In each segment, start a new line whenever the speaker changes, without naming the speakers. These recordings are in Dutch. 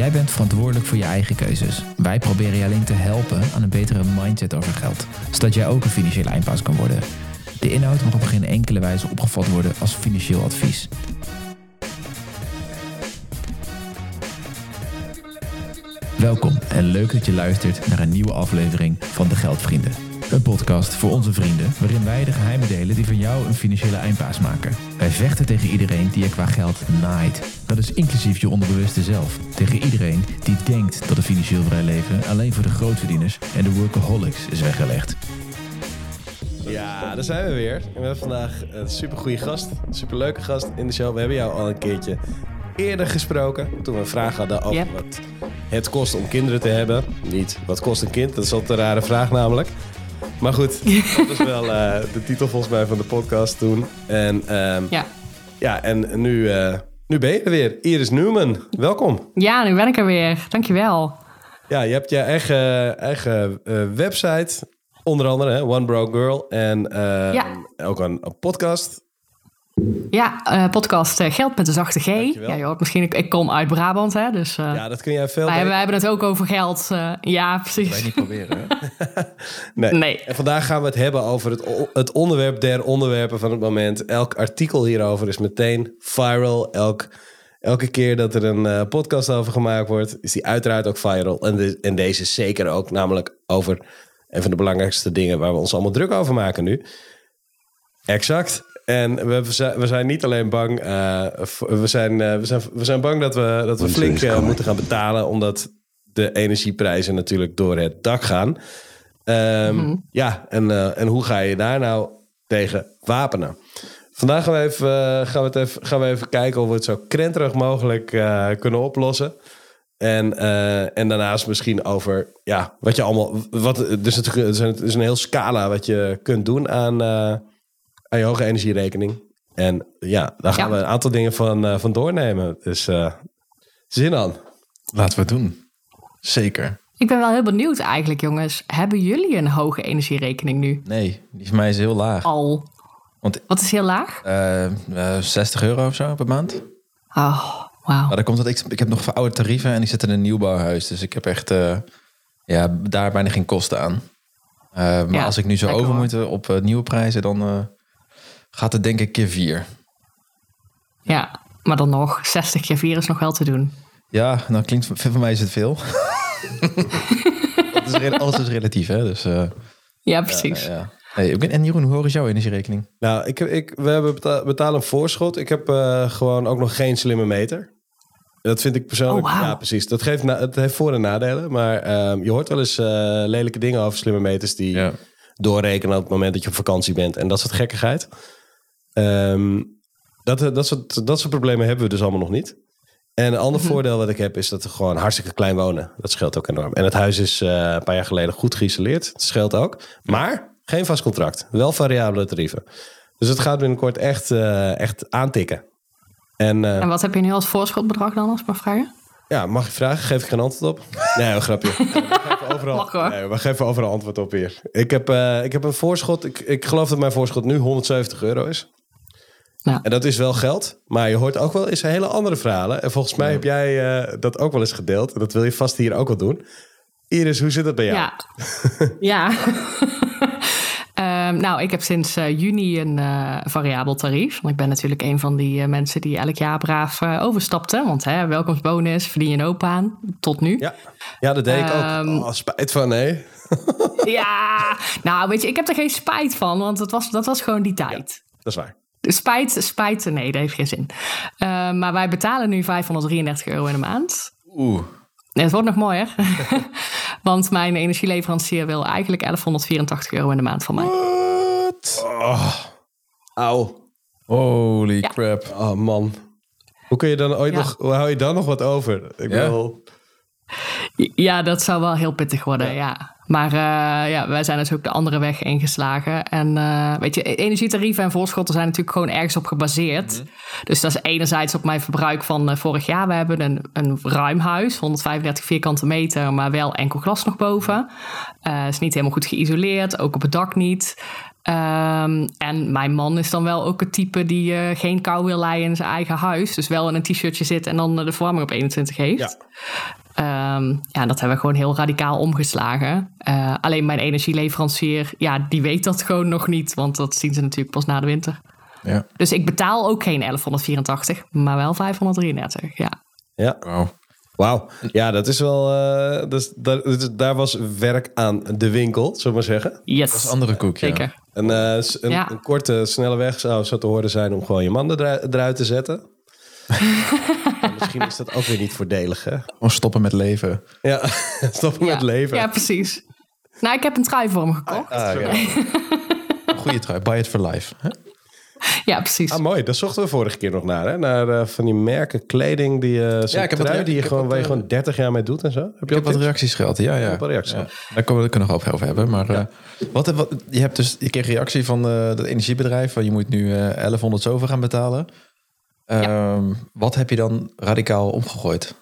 Jij bent verantwoordelijk voor je eigen keuzes. Wij proberen je alleen te helpen aan een betere mindset over geld, zodat jij ook een financiële eindbaas kan worden. De inhoud mag op geen enkele wijze opgevat worden als financieel advies. Welkom en leuk dat je luistert naar een nieuwe aflevering van De Geldvrienden. Een podcast voor onze vrienden waarin wij de geheimen delen die van jou een financiële eindbaas maken. Wij vechten tegen iedereen die je qua geld naait. Dat is inclusief je onderbewuste zelf. Tegen iedereen die denkt dat een financieel vrij leven alleen voor de grootverdieners en de workaholics is weggelegd.
Ja, daar zijn we weer. En we hebben vandaag een supergoeie gast, een superleuke gast in de show. We hebben jou al een keertje eerder gesproken toen we een vraag hadden over wat het kost om kinderen te hebben. Niet wat kost een kind, dat is altijd een rare vraag namelijk. Maar goed, dat was wel de titel volgens mij van de podcast toen. En en nu ben je er weer. Iris Newman, welkom.
Ja, nu ben ik er weer. Dankjewel.
Ja, je hebt je eigen website, onder andere hè, One Broke Girl. En ook een podcast.
Ja, podcast Geld met de zachte G.
Dankjewel.
Ja, je hoort misschien, ik kom uit Brabant, hè, dus
ja, dat kun jij veel
wij hebben het ook over geld. Ja, precies.
Dat wij niet proberen, hè?
Nee. En vandaag gaan we het hebben over het onderwerp der onderwerpen van het moment. Elk artikel hierover is meteen viral. Elke keer dat er een podcast over gemaakt wordt, is die uiteraard ook viral. En deze zeker ook, namelijk over een van de belangrijkste dingen waar we ons allemaal druk over maken nu. Exact. En we zijn niet alleen bang. We zijn bang dat we flink moeten gaan betalen, omdat de energieprijzen natuurlijk door het dak gaan. Ja, en hoe ga je daar nou tegen wapenen? Vandaag gaan we even kijken of we het zo krenterig mogelijk kunnen oplossen. En daarnaast misschien over wat je allemaal. Er is een heel scala wat je kunt doen aan je hoge energierekening. En daar gaan we een aantal dingen van doornemen. Dus zin aan.
Laten we het doen. Zeker.
Ik ben wel heel benieuwd eigenlijk, jongens. Hebben jullie een hoge energierekening nu?
Nee, die van mij is heel laag.
Al. Wat is heel laag?
€60 of zo per maand.
Oh, wauw.
Maar dat komt dat ik heb nog verouderde tarieven en ik zit in een nieuwbouwhuis. Dus ik heb echt daar bijna geen kosten aan. Maar als ik nu zo over moet op nieuwe prijzen, dan gaat het denk ik keer 4.
Ja, maar dan nog 60 keer 4 is nog wel te doen.
Ja, nou klinkt voor mij is het veel. Alles is relatief, hè? Dus,
ja, precies.
Ja. Hey, en Jeroen, hoe hoog is jouw energierekening?
Nou, we betalen een voorschot. Ik heb gewoon ook nog geen slimme meter. Dat vind ik persoonlijk.
Oh, wow.
Ja, precies. Het heeft voor- en nadelen. Maar je hoort wel eens lelijke dingen over slimme meters die doorrekenen op het moment dat je op vakantie bent. En dat soort gekkigheid. Dat soort problemen hebben we dus allemaal nog niet. En een ander voordeel wat ik heb is dat we gewoon hartstikke klein wonen. Dat scheelt ook enorm. En het huis is een paar jaar geleden goed geïsoleerd. Dat scheelt ook. Maar geen vast contract. Wel variabele tarieven. Dus het gaat binnenkort echt aantikken. En
wat heb je nu als voorschotbedrag dan, als ik mag vragen?
Ja, mag je vragen? Geef ik geen antwoord op? Nee, een grapje. We geven overal antwoord op hier. Ik heb een voorschot. Ik geloof dat mijn voorschot nu €170 is.
Nou.
En dat is wel geld. Maar je hoort ook wel eens hele andere verhalen. En volgens mij heb jij dat ook wel eens gedeeld. En dat wil je vast hier ook wel doen. Iris, hoe zit dat bij jou?
Ja. Nou, ik heb sinds juni een variabel tarief. Want ik ben natuurlijk een van die mensen die elk jaar braaf overstapte. Want welkomstbonus verdien je een hoop aan. Tot nu.
Ja, dat deed ik ook. Spijt van, nee.
Ja, nou weet je, ik heb er geen spijt van. Want dat was gewoon die tijd.
Ja, dat is waar.
Spijt, nee, dat heeft geen zin. Maar wij betalen nu €533 in de maand.
Oeh.
Nee, het wordt nog mooier. Want mijn energieleverancier wil eigenlijk €1184 in de maand van mij.
What? Auw.
Holy crap.
Oh man. Hoe kun je dan ooit nog... Hoe hou je dan nog wat over? Ik wil...
Ja, dat zou wel heel pittig worden, ja. Maar wij zijn dus ook de andere weg ingeslagen. En weet je, energietarieven en voorschotten zijn natuurlijk gewoon ergens op gebaseerd. Mm-hmm. Dus dat is enerzijds op mijn verbruik van vorig jaar. We hebben een ruim huis, 135 vierkante meter, maar wel enkel glas nog boven. Is niet helemaal goed geïsoleerd, ook op het dak niet. En mijn man is dan wel ook het type die geen kou wil lijden in zijn eigen huis. Dus wel in een t-shirtje zit en dan de verwarming op 21 heeft. Ja. Dat hebben we gewoon heel radicaal omgeslagen. Alleen mijn energieleverancier, die weet dat gewoon nog niet. Want dat zien ze natuurlijk pas na de winter.
Ja.
Dus ik betaal ook geen 1184, maar wel 533,
Ja. Wauw. Ja, dat is wel... daar was werk aan de winkel, zullen we maar zeggen.
Yes.
Dat is een andere koek,
Zeker.
Een korte, snelle weg zou zo te horen zijn om gewoon je man eruit te zetten. Misschien is dat ook weer niet voordelig, hè?
Gewoon stoppen met leven.
Ja, stoppen met leven.
Ja, precies. Nou, ik heb een trui voor hem gekocht.
Goeie trui. Buy it for life. Hè?
Ja, precies.
Mooi. Daar zochten we vorige keer nog naar, hè? Naar van die merken kleding die je gewoon 30 jaar mee doet en zo.
Heb je wat reacties gehad? Ja.
Wat reacties.
Ja. Daar kunnen we het nog over hebben. Maar je kreeg reactie van dat energiebedrijf van je moet nu 1100 zoveel gaan betalen. Wat heb je dan radicaal omgegooid?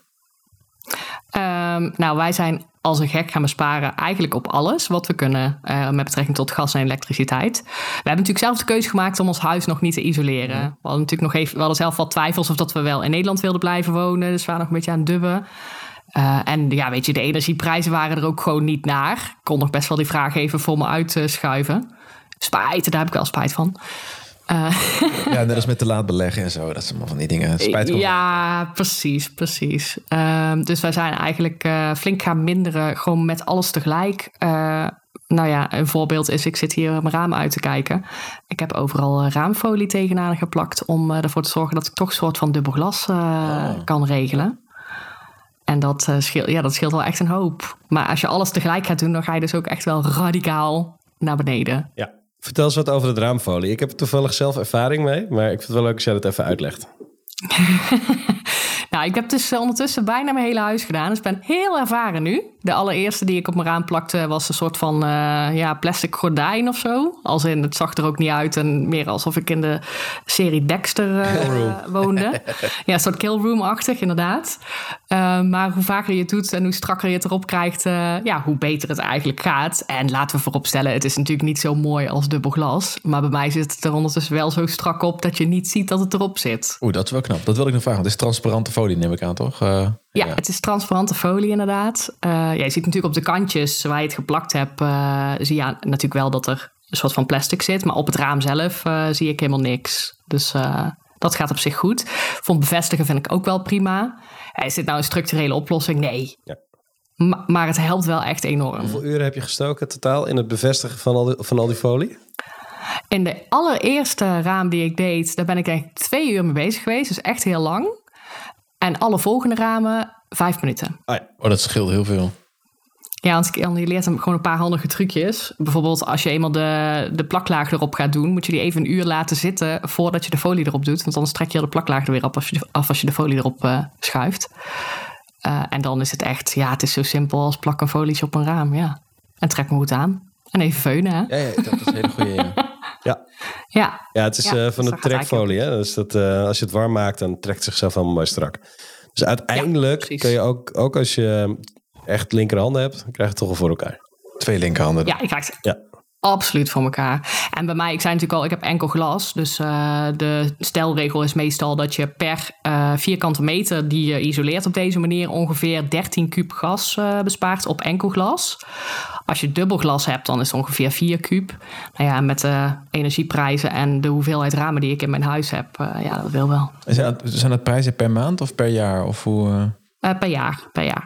Nou, wij zijn als een gek gaan besparen eigenlijk op alles wat we kunnen met betrekking tot gas en elektriciteit. We hebben natuurlijk zelf de keuze gemaakt om ons huis nog niet te isoleren. We hadden natuurlijk we hadden zelf wel twijfels of dat we wel in Nederland wilden blijven wonen. Dus we waren nog een beetje aan het dubben. En weet je, de energieprijzen waren er ook gewoon niet naar. Ik kon nog best wel die vraag even voor me uitschuiven. Spijt, daar heb ik wel spijt van.
Ja, net als met te laat beleggen en zo. Dat zijn allemaal van die dingen. Spijt
ja, precies. Dus wij zijn eigenlijk flink gaan minderen. Gewoon met alles tegelijk. Een voorbeeld is, ik zit hier mijn raam uit te kijken. Ik heb overal raamfolie tegenaan geplakt om ervoor te zorgen dat ik toch een soort van dubbel glas kan regelen. En dat scheelt wel echt een hoop. Maar als je alles tegelijk gaat doen, dan ga je dus ook echt wel radicaal naar beneden.
Ja. Vertel eens wat over het raamfolie. Ik heb er toevallig zelf ervaring mee, maar ik vind het wel leuk als jij dat even uitlegt.
Nou, ik heb dus ondertussen bijna mijn hele huis gedaan. Dus ik ben heel ervaren nu. De allereerste die ik op mijn raam plakte was een soort van plastic gordijn of zo. Als in, het zag er ook niet uit en meer alsof ik in de serie Dexter woonde. Ja, een soort killroom-achtig, inderdaad. Maar hoe vaker je het doet en hoe strakker je het erop krijgt, hoe beter het eigenlijk gaat. En laten we vooropstellen, het is natuurlijk niet zo mooi als dubbel glas. Maar bij mij zit het er ondertussen wel zo strak op dat je niet ziet dat het erop zit.
Oeh, dat is wel knap. Dat wil ik nog vragen, want het is transparante folie, neem ik aan, toch?
Ja, het is transparante folie inderdaad. Je ziet natuurlijk op de kantjes waar je het geplakt hebt, zie je natuurlijk wel dat er een soort van plastic zit. Maar op het raam zelf zie ik helemaal niks. Dus dat gaat op zich goed. Vond bevestigen vind ik ook wel prima. Is dit nou een structurele oplossing? Nee. Ja. Maar het helpt wel echt enorm.
Hoeveel uren heb je gestoken totaal in het bevestigen van al die folie?
In de allereerste raam die ik deed, daar ben ik eigenlijk 2 uur mee bezig geweest. Dus echt heel lang. En alle volgende ramen 5 minuten.
Oh, dat scheelt heel veel.
Ja, want je leert hem gewoon een paar handige trucjes. Bijvoorbeeld als je eenmaal de plaklaag erop gaat doen, moet je die even een uur laten zitten voordat je de folie erop doet. Want anders trek je de plaklaag er weer af als je de folie erop schuift. En dan is het echt, het is zo simpel als plak een folietje op een raam. Ja. En trek hem goed aan. En even veunen, hè?
Ja, dat is een hele goede.
Ja, het is van de trekfolie. Hè? Dus dat, als je het warm maakt, dan trekt het zichzelf helemaal mooi strak. Dus uiteindelijk kun je ook als je echt linkerhanden hebt, dan krijg je het toch wel voor elkaar. 2 linkerhanden.
Ja, ik krijg het absoluut voor elkaar. En bij mij, ik zei natuurlijk al, ik heb enkel glas. Dus de stelregel is meestal dat je per vierkante meter die je isoleert op deze manier ongeveer 13 kuub gas bespaart op enkel glas. Als je dubbel glas hebt, dan is het ongeveer 4 kuub. Nou ja, met de energieprijzen en de hoeveelheid ramen die ik in mijn huis heb, dat wil wel.
Zijn dat prijzen per maand of per jaar? Of hoe?
Per jaar.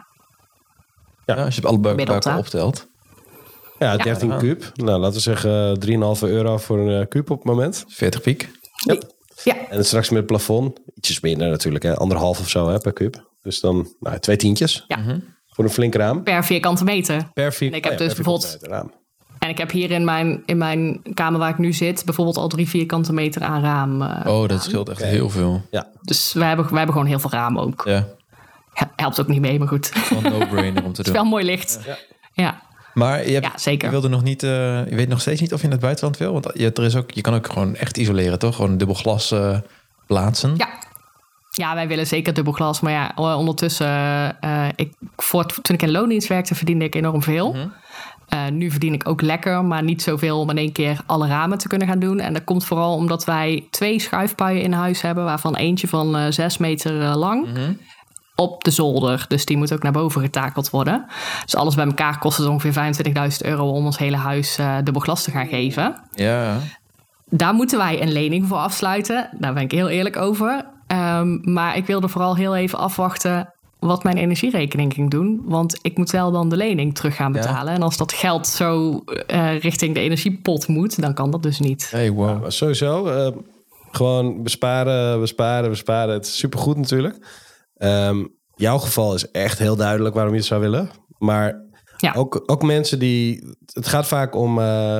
Ja, als je het alle bij elkaar optelt.
Ja, 13 kuub. Nou, laten we zeggen €3,5 voor een kuub op het moment.
40 piek.
Yep.
Ja.
En straks met het plafond. Ietsjes minder natuurlijk, hè. 1,5 of zo per kuub. Dus dan 2 tientjes.
Ja.
Voor een flink raam.
Per vierkante meter.
En
ik heb dus bijvoorbeeld raam. En ik heb hier in mijn kamer waar ik nu zit bijvoorbeeld al 3 vierkante meter aan raam.
Dat scheelt echt heel veel.
Ja. Dus wij hebben gewoon heel veel ramen ook.
Ja.
Helpt ook niet mee, maar goed.
Gewoon no-brainer om te doen.
Het is wel mooi licht. Ja.
Maar
zeker.
Je wilde nog niet. Je weet nog steeds niet of je in het buitenland wil. Want je kan ook gewoon echt isoleren, toch? Gewoon dubbel glas plaatsen.
Ja, wij willen zeker dubbel glas. Maar ja, ondertussen, toen ik in loondienst werkte, verdiende ik enorm veel. Nu verdien ik ook lekker, maar niet zoveel om in één keer alle ramen te kunnen gaan doen. En dat komt vooral omdat wij 2 schuifpuien in huis hebben, waarvan eentje van 6 meter lang. Mm-hmm. Op de zolder. Dus die moet ook naar boven getakeld worden. Dus alles bij elkaar kost het ongeveer €25.000 om ons hele huis dubbel glas te gaan geven.
Ja.
Daar moeten wij een lening voor afsluiten. Daar ben ik heel eerlijk over. Maar ik wilde vooral heel even afwachten wat mijn energierekening ging doen. Want ik moet wel dan de lening terug gaan betalen. Ja. En als dat geld zo richting de energiepot moet, dan kan dat dus niet.
Hey, wow.
Ja, sowieso. Gewoon besparen. Het is supergoed natuurlijk. Jouw geval is echt heel duidelijk waarom je het zou willen. Maar ook mensen die... Het gaat vaak om...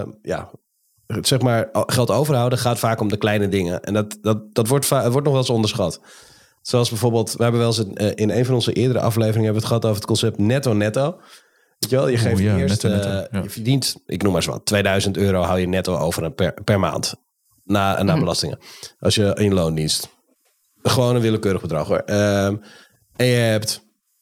zeg maar, geld overhouden gaat vaak om de kleine dingen. En dat wordt nog wel eens onderschat. Zoals bijvoorbeeld... We hebben wel eens in een van onze eerdere afleveringen... hebben we het gehad over het concept netto. Weet je wel? Je geeft eerst... netto. Je verdient, ik noem maar eens wat, €2000 hou je netto over per maand. Na belastingen. Als je in loondienst... Gewoon een willekeurig bedrag hoor. En je hebt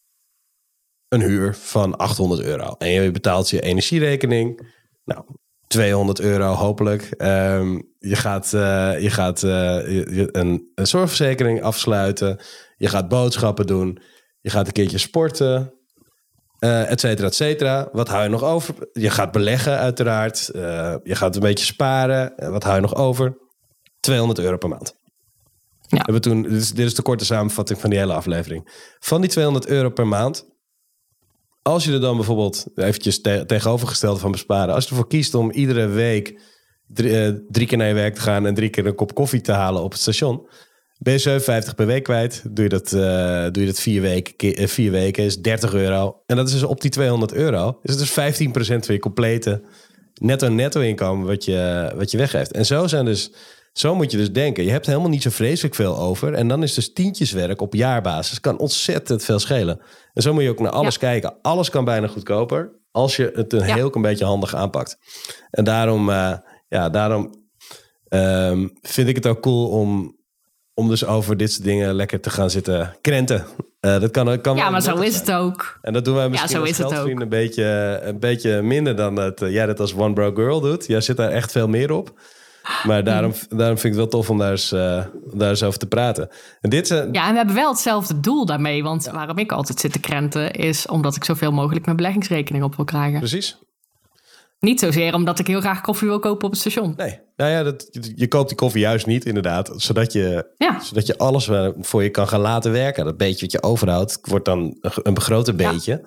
een huur van €800. En je betaalt je energierekening. Nou, €200 hopelijk. Je gaat een zorgverzekering afsluiten. Je gaat boodschappen doen. Je gaat een keertje sporten. Et cetera, et cetera. Wat hou je nog over? Je gaat beleggen uiteraard. Je gaat een beetje sparen. Wat hou je nog over? €200 per maand. Ja. Dit is de korte samenvatting van die hele aflevering. Van die €200 per maand, als je er dan bijvoorbeeld eventjes tegenovergestelde van besparen, als je ervoor kiest om iedere week 3 keer naar je werk te gaan en 3 keer een kop koffie te halen op het station, ben je €57 per week kwijt. Doe je dat 4 weken is €30. En dat is dus op die €200. Is het dus 15% van je complete netto inkomen wat je weggeeft. En zo moet je dus denken. Je hebt helemaal niet zo vreselijk veel over. En dan is dus tientjeswerk op jaarbasis. Kan ontzettend veel schelen. En zo moet je ook naar alles kijken. Alles kan bijna goedkoper. Als je het een heel klein beetje handig aanpakt. En daarom vind ik het ook cool om dus over dit soort dingen lekker te gaan zitten krenten. Dat kan
ja, maar zo is het ook.
En dat doen wij misschien als geldvrienden een beetje minder dan dat jij dat als One Broke Girl doet. Jij zit daar echt veel meer op. Maar daarom vind ik het wel tof om daar eens over te praten. En en
we hebben wel hetzelfde doel daarmee. Want waarom ik altijd zit te krenten is omdat ik zoveel mogelijk mijn beleggingsrekening op wil krijgen.
Precies.
Niet zozeer omdat ik heel graag koffie wil kopen op het station.
Nee, je koopt die koffie juist niet inderdaad. Zodat je alles voor je kan gaan laten werken. Dat beetje wat je overhoudt wordt dan een begroten beetje.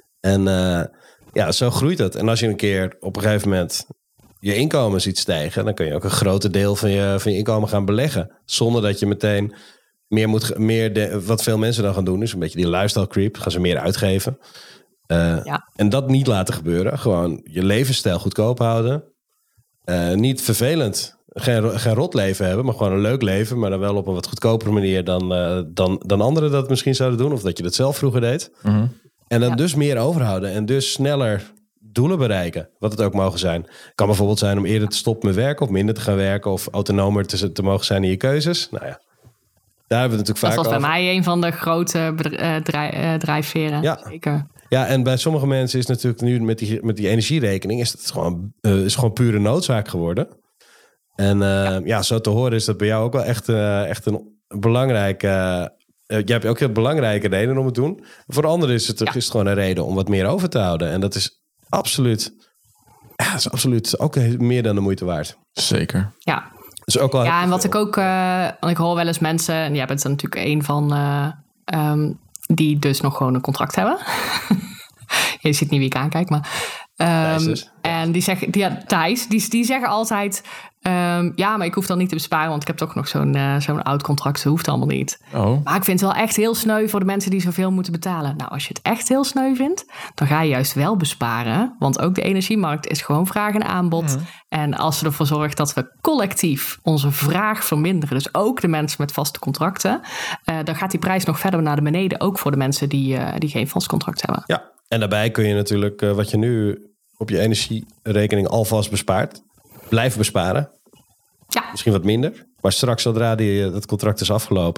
En zo groeit het. En als je een keer op een gegeven moment je inkomen ziet stijgen, dan kun je ook een groter deel van je inkomen gaan beleggen. Zonder dat je meteen wat veel mensen dan gaan doen, is een beetje die lifestyle creep. Gaan ze meer uitgeven. En dat niet laten gebeuren. Gewoon je levensstijl goedkoop houden. Niet vervelend. Geen rot leven hebben, maar gewoon een leuk leven. Maar dan wel op een wat goedkopere manier dan anderen dat misschien zouden doen. Of dat je dat zelf vroeger deed. Mm-hmm. En dan dus meer overhouden. En dus sneller doelen bereiken. Wat het ook mogen zijn. Het kan bijvoorbeeld zijn om eerder te stoppen met werken. Of minder te gaan werken. Of autonomer te mogen zijn in je keuzes. Nou ja. Daar hebben we het natuurlijk vaak over.
Dat was bij mij een van de grote drijfveren.
Ja.
Zeker.
Ja, en bij sommige mensen is natuurlijk nu met die energierekening is het gewoon pure noodzaak geworden. En zo te horen is dat bij jou ook wel echt een belangrijke. Jij hebt ook heel belangrijke reden om het te doen. Voor anderen is het gewoon een reden om wat meer over te houden. En dat is absoluut ook meer dan de moeite waard.
Zeker.
Ja.
Dus ook wel
en wat ik ook, want ik hoor wel eens mensen, en jij bent er natuurlijk een van die dus nog gewoon een contract hebben. Je ziet niet wie ik aankijk, maar en die zeggen, Thijs, die zeggen altijd, maar ik hoef dan niet te besparen, want ik heb toch nog zo'n oud contract, dat hoeft allemaal niet. Oh. Maar ik vind het wel echt heel sneu voor de mensen die zoveel moeten betalen. Nou, als je het echt heel sneu vindt, dan ga je juist wel besparen, want ook de energiemarkt is gewoon vraag en aanbod. Mm. En als ze ervoor zorgt dat we collectief onze vraag verminderen, dus ook de mensen met vaste contracten, dan gaat die prijs nog verder naar beneden, ook voor de mensen die geen vast contract hebben.
Ja, en daarbij kun je natuurlijk wat je nu op je energierekening alvast bespaart, blijven besparen. Ja. Misschien wat minder. Maar straks, zodra dat contract is afgelopen,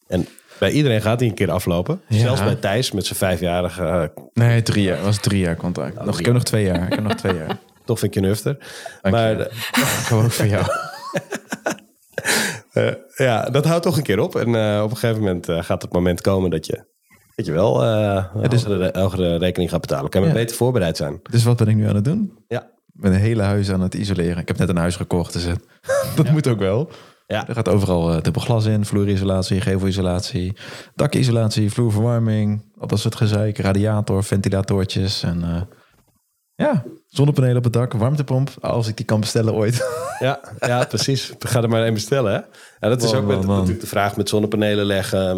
En bij iedereen gaat hij een keer aflopen.
Ja.
Zelfs bij Thijs met zijn 5-jarige...
Nee, 3 jaar. Het was 3 jaar contract. Ik heb nog 2 jaar.
Toch vind ik je nufter.
Dank
Maar
je. Gewoon voor jou.
dat houdt toch een keer op. En op een gegeven moment gaat het moment komen dat je wel hogere rekening gaat betalen. Kan je beter voorbereid zijn.
Dus wat ben ik nu aan het doen?
Ja.
Ik ben een hele huis aan het isoleren. Ik heb net een huis gekocht, dus dat moet ook wel.
Ja.
Er gaat overal dubbel glas in, vloerisolatie, gevelisolatie, dakisolatie, vloerverwarming, al dat soort gezeik, radiator, ventilatortjes en zonnepanelen op het dak, warmtepomp, als ik die kan bestellen ooit.
Ja, precies. Ga er maar één bestellen, hè? Ja, dat is ook natuurlijk de vraag met zonnepanelen leggen,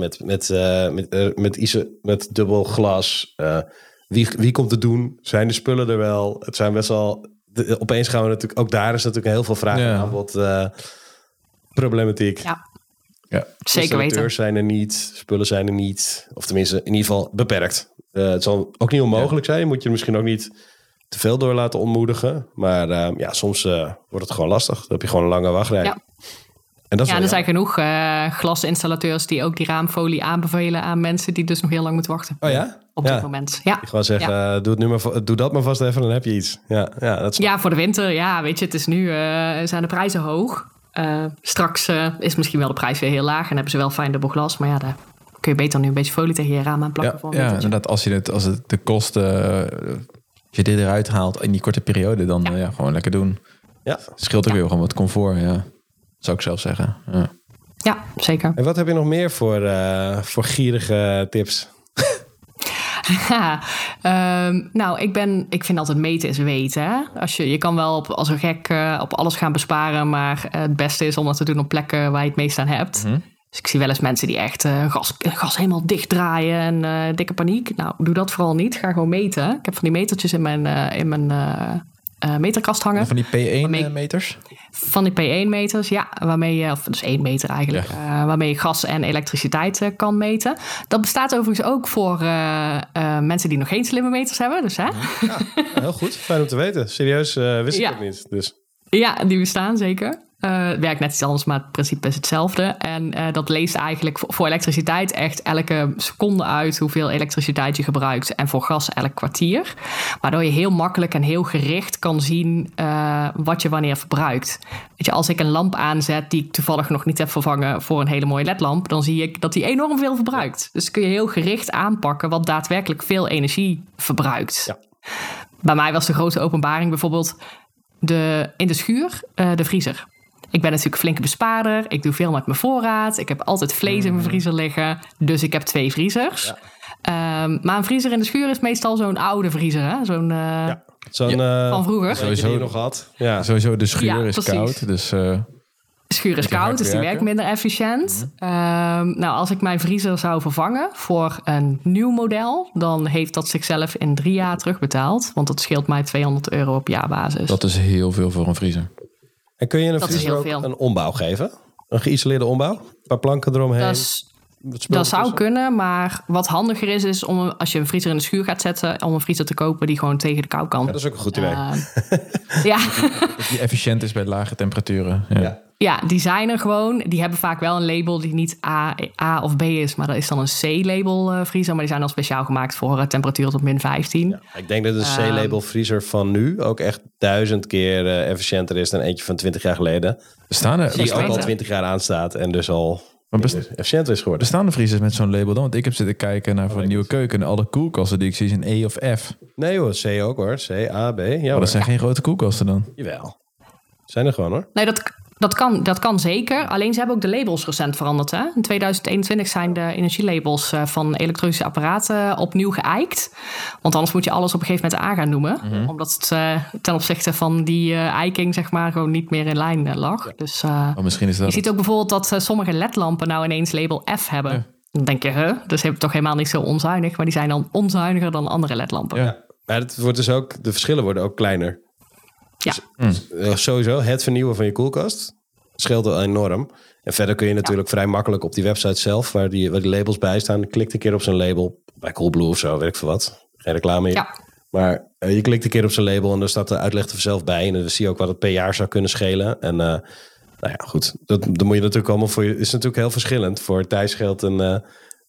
met dubbel glas. Wie komt het doen? Zijn de spullen er wel? Het zijn best wel... Opeens gaan we natuurlijk... Ook daar is natuurlijk heel veel vraag en aanbod problematiek.
Ja, zeker weten.
Installateurs zijn er niet, spullen zijn er niet. Of tenminste, in ieder geval beperkt. Het zal ook niet onmogelijk zijn. Moet je er misschien ook niet te veel door laten ontmoedigen. Maar soms wordt het gewoon lastig. Dan heb je gewoon een lange wachtrij.
Ja.
En dat is
er zijn genoeg glasinstallateurs die ook die raamfolie aanbevelen aan mensen die dus nog heel lang moeten wachten.
Oh ja?
Op dit moment. Ja.
Ik gewoon zeggen, doe dat maar vast even, dan heb je iets. Dat is...
Voor de winter. Ja, weet je, het is nu zijn de prijzen hoog. Straks is misschien wel de prijs weer heel laag en hebben ze wel fijn dubbel glas. Maar daar kun je beter nu een beetje folie tegen je raam aan plakken. Voor een
inderdaad. Als het de kosten, als je dit eruit haalt in die korte periode, dan gewoon lekker doen. Ja. Scheelt ook weer gewoon wat comfort, zou ik zelf zeggen.
Ja, zeker.
En wat heb je nog meer voor gierige tips?
Ik vind altijd meten is weten. Hè? Je kan wel als een gek op alles gaan besparen, maar het beste is om dat te doen op plekken waar je het meest aan hebt. Mm-hmm. Dus ik zie wel eens mensen die echt gas helemaal dicht draaien en dikke paniek. Nou, doe dat vooral niet. Ga gewoon meten. Ik heb van die metertjes in mijn meterkast hangen.
Van die P1-meters?
Van die P1-meters, waarmee je, of dus 1 meter eigenlijk, waarmee je gas en elektriciteit kan meten. Dat bestaat overigens ook voor mensen die nog geen slimme meters hebben. Dus, hè?
Ja, heel goed. Fijn om te weten. Serieus, wist ik ook niet. Dus.
Ja, die bestaan zeker. Het werkt net iets anders, maar het principe is hetzelfde. En dat leest eigenlijk voor elektriciteit echt elke seconde uit hoeveel elektriciteit je gebruikt. En voor gas elk kwartier. Waardoor je heel makkelijk en heel gericht kan zien wat je wanneer verbruikt. Weet je, als ik een lamp aanzet die ik toevallig nog niet heb vervangen voor een hele mooie ledlamp, dan zie ik dat die enorm veel verbruikt. Dus kun je heel gericht aanpakken wat daadwerkelijk veel energie verbruikt. Ja. Bij mij was de grote openbaring bijvoorbeeld in de schuur de vriezer. Ik ben natuurlijk een flinke bespaarder. Ik doe veel met mijn voorraad. Ik heb altijd vlees in mijn vriezer liggen. Dus ik heb 2 vriezers. Ja. Maar een vriezer in de schuur is meestal zo'n oude vriezer. Hè? Zo'n van vroeger.
Sowieso nog gehad.
Ja. Sowieso de schuur is koud. Dus,
de schuur is koud, dus die werkt minder efficiënt. Als ik mijn vriezer zou vervangen voor een nieuw model, dan heeft dat zichzelf in 3 jaar terugbetaald. Want dat scheelt mij €200 op jaarbasis.
Dat is heel veel voor een vriezer.
En kun je een vriezer ook een ombouw geven? Een geïsoleerde ombouw? Een paar planken eromheen?
Dat zou kunnen, maar wat handiger is om als je een vriezer in de schuur gaat zetten, om een vriezer te kopen die gewoon tegen de kou kan.
Ja, dat is ook een goed idee.
Die efficiënt is bij lage temperaturen.
Ja, die zijn er gewoon. Die hebben vaak wel een label die niet A of B is, maar dat is dan een C-label vriezer. Maar die zijn dan speciaal gemaakt voor temperaturen tot -15.
Ja, ik denk dat de C-label vriezer van nu ook echt 1000 keer efficiënter is dan eentje van 20 jaar geleden. Die ook al 20 jaar aanstaat en dus al efficiënter is geworden.
Bestaan de vriezers met zo'n label dan? Want ik heb zitten kijken naar voor een nieuwe keuken. En alle koelkasten die ik zie zijn E of F.
Nee hoor, C ook hoor. C, A, B. Ja,
maar dat zijn geen grote koelkasten dan?
Jawel. Zijn er gewoon hoor.
Nee, dat kan zeker. Alleen ze hebben ook de labels recent veranderd. Hè? In 2021 zijn de energielabels van elektronische apparaten opnieuw geëikt. Want anders moet je alles op een gegeven moment A gaan noemen. Mm-hmm. Omdat het ten opzichte van die eiking zeg maar gewoon niet meer in lijn lag. Ja. Dus
misschien is dat
je ziet ook bijvoorbeeld dat sommige ledlampen nou ineens label F hebben. Ja. Dan denk je, dus heb je toch helemaal niet zo onzuinig. Maar die zijn dan onzuiniger dan andere ledlampen.
Ja. Maar het wordt dus ook, de verschillen worden ook kleiner.
Ja.
Dus, sowieso, het vernieuwen van je koelkast scheelt al enorm. En verder kun je natuurlijk vrij makkelijk op die website zelf, waar die labels bij staan, klikt een keer op zo'n label. Bij Coolblue of zo, weet ik veel wat. Geen reclame hier. Ja. Maar je klikt een keer op zo'n label en daar staat de uitleg er zelf bij. En dan zie je ook wat het per jaar zou kunnen schelen. En Nou ja, goed. Dan moet je natuurlijk allemaal voor je... is natuurlijk heel verschillend. Voor Thijs geldt een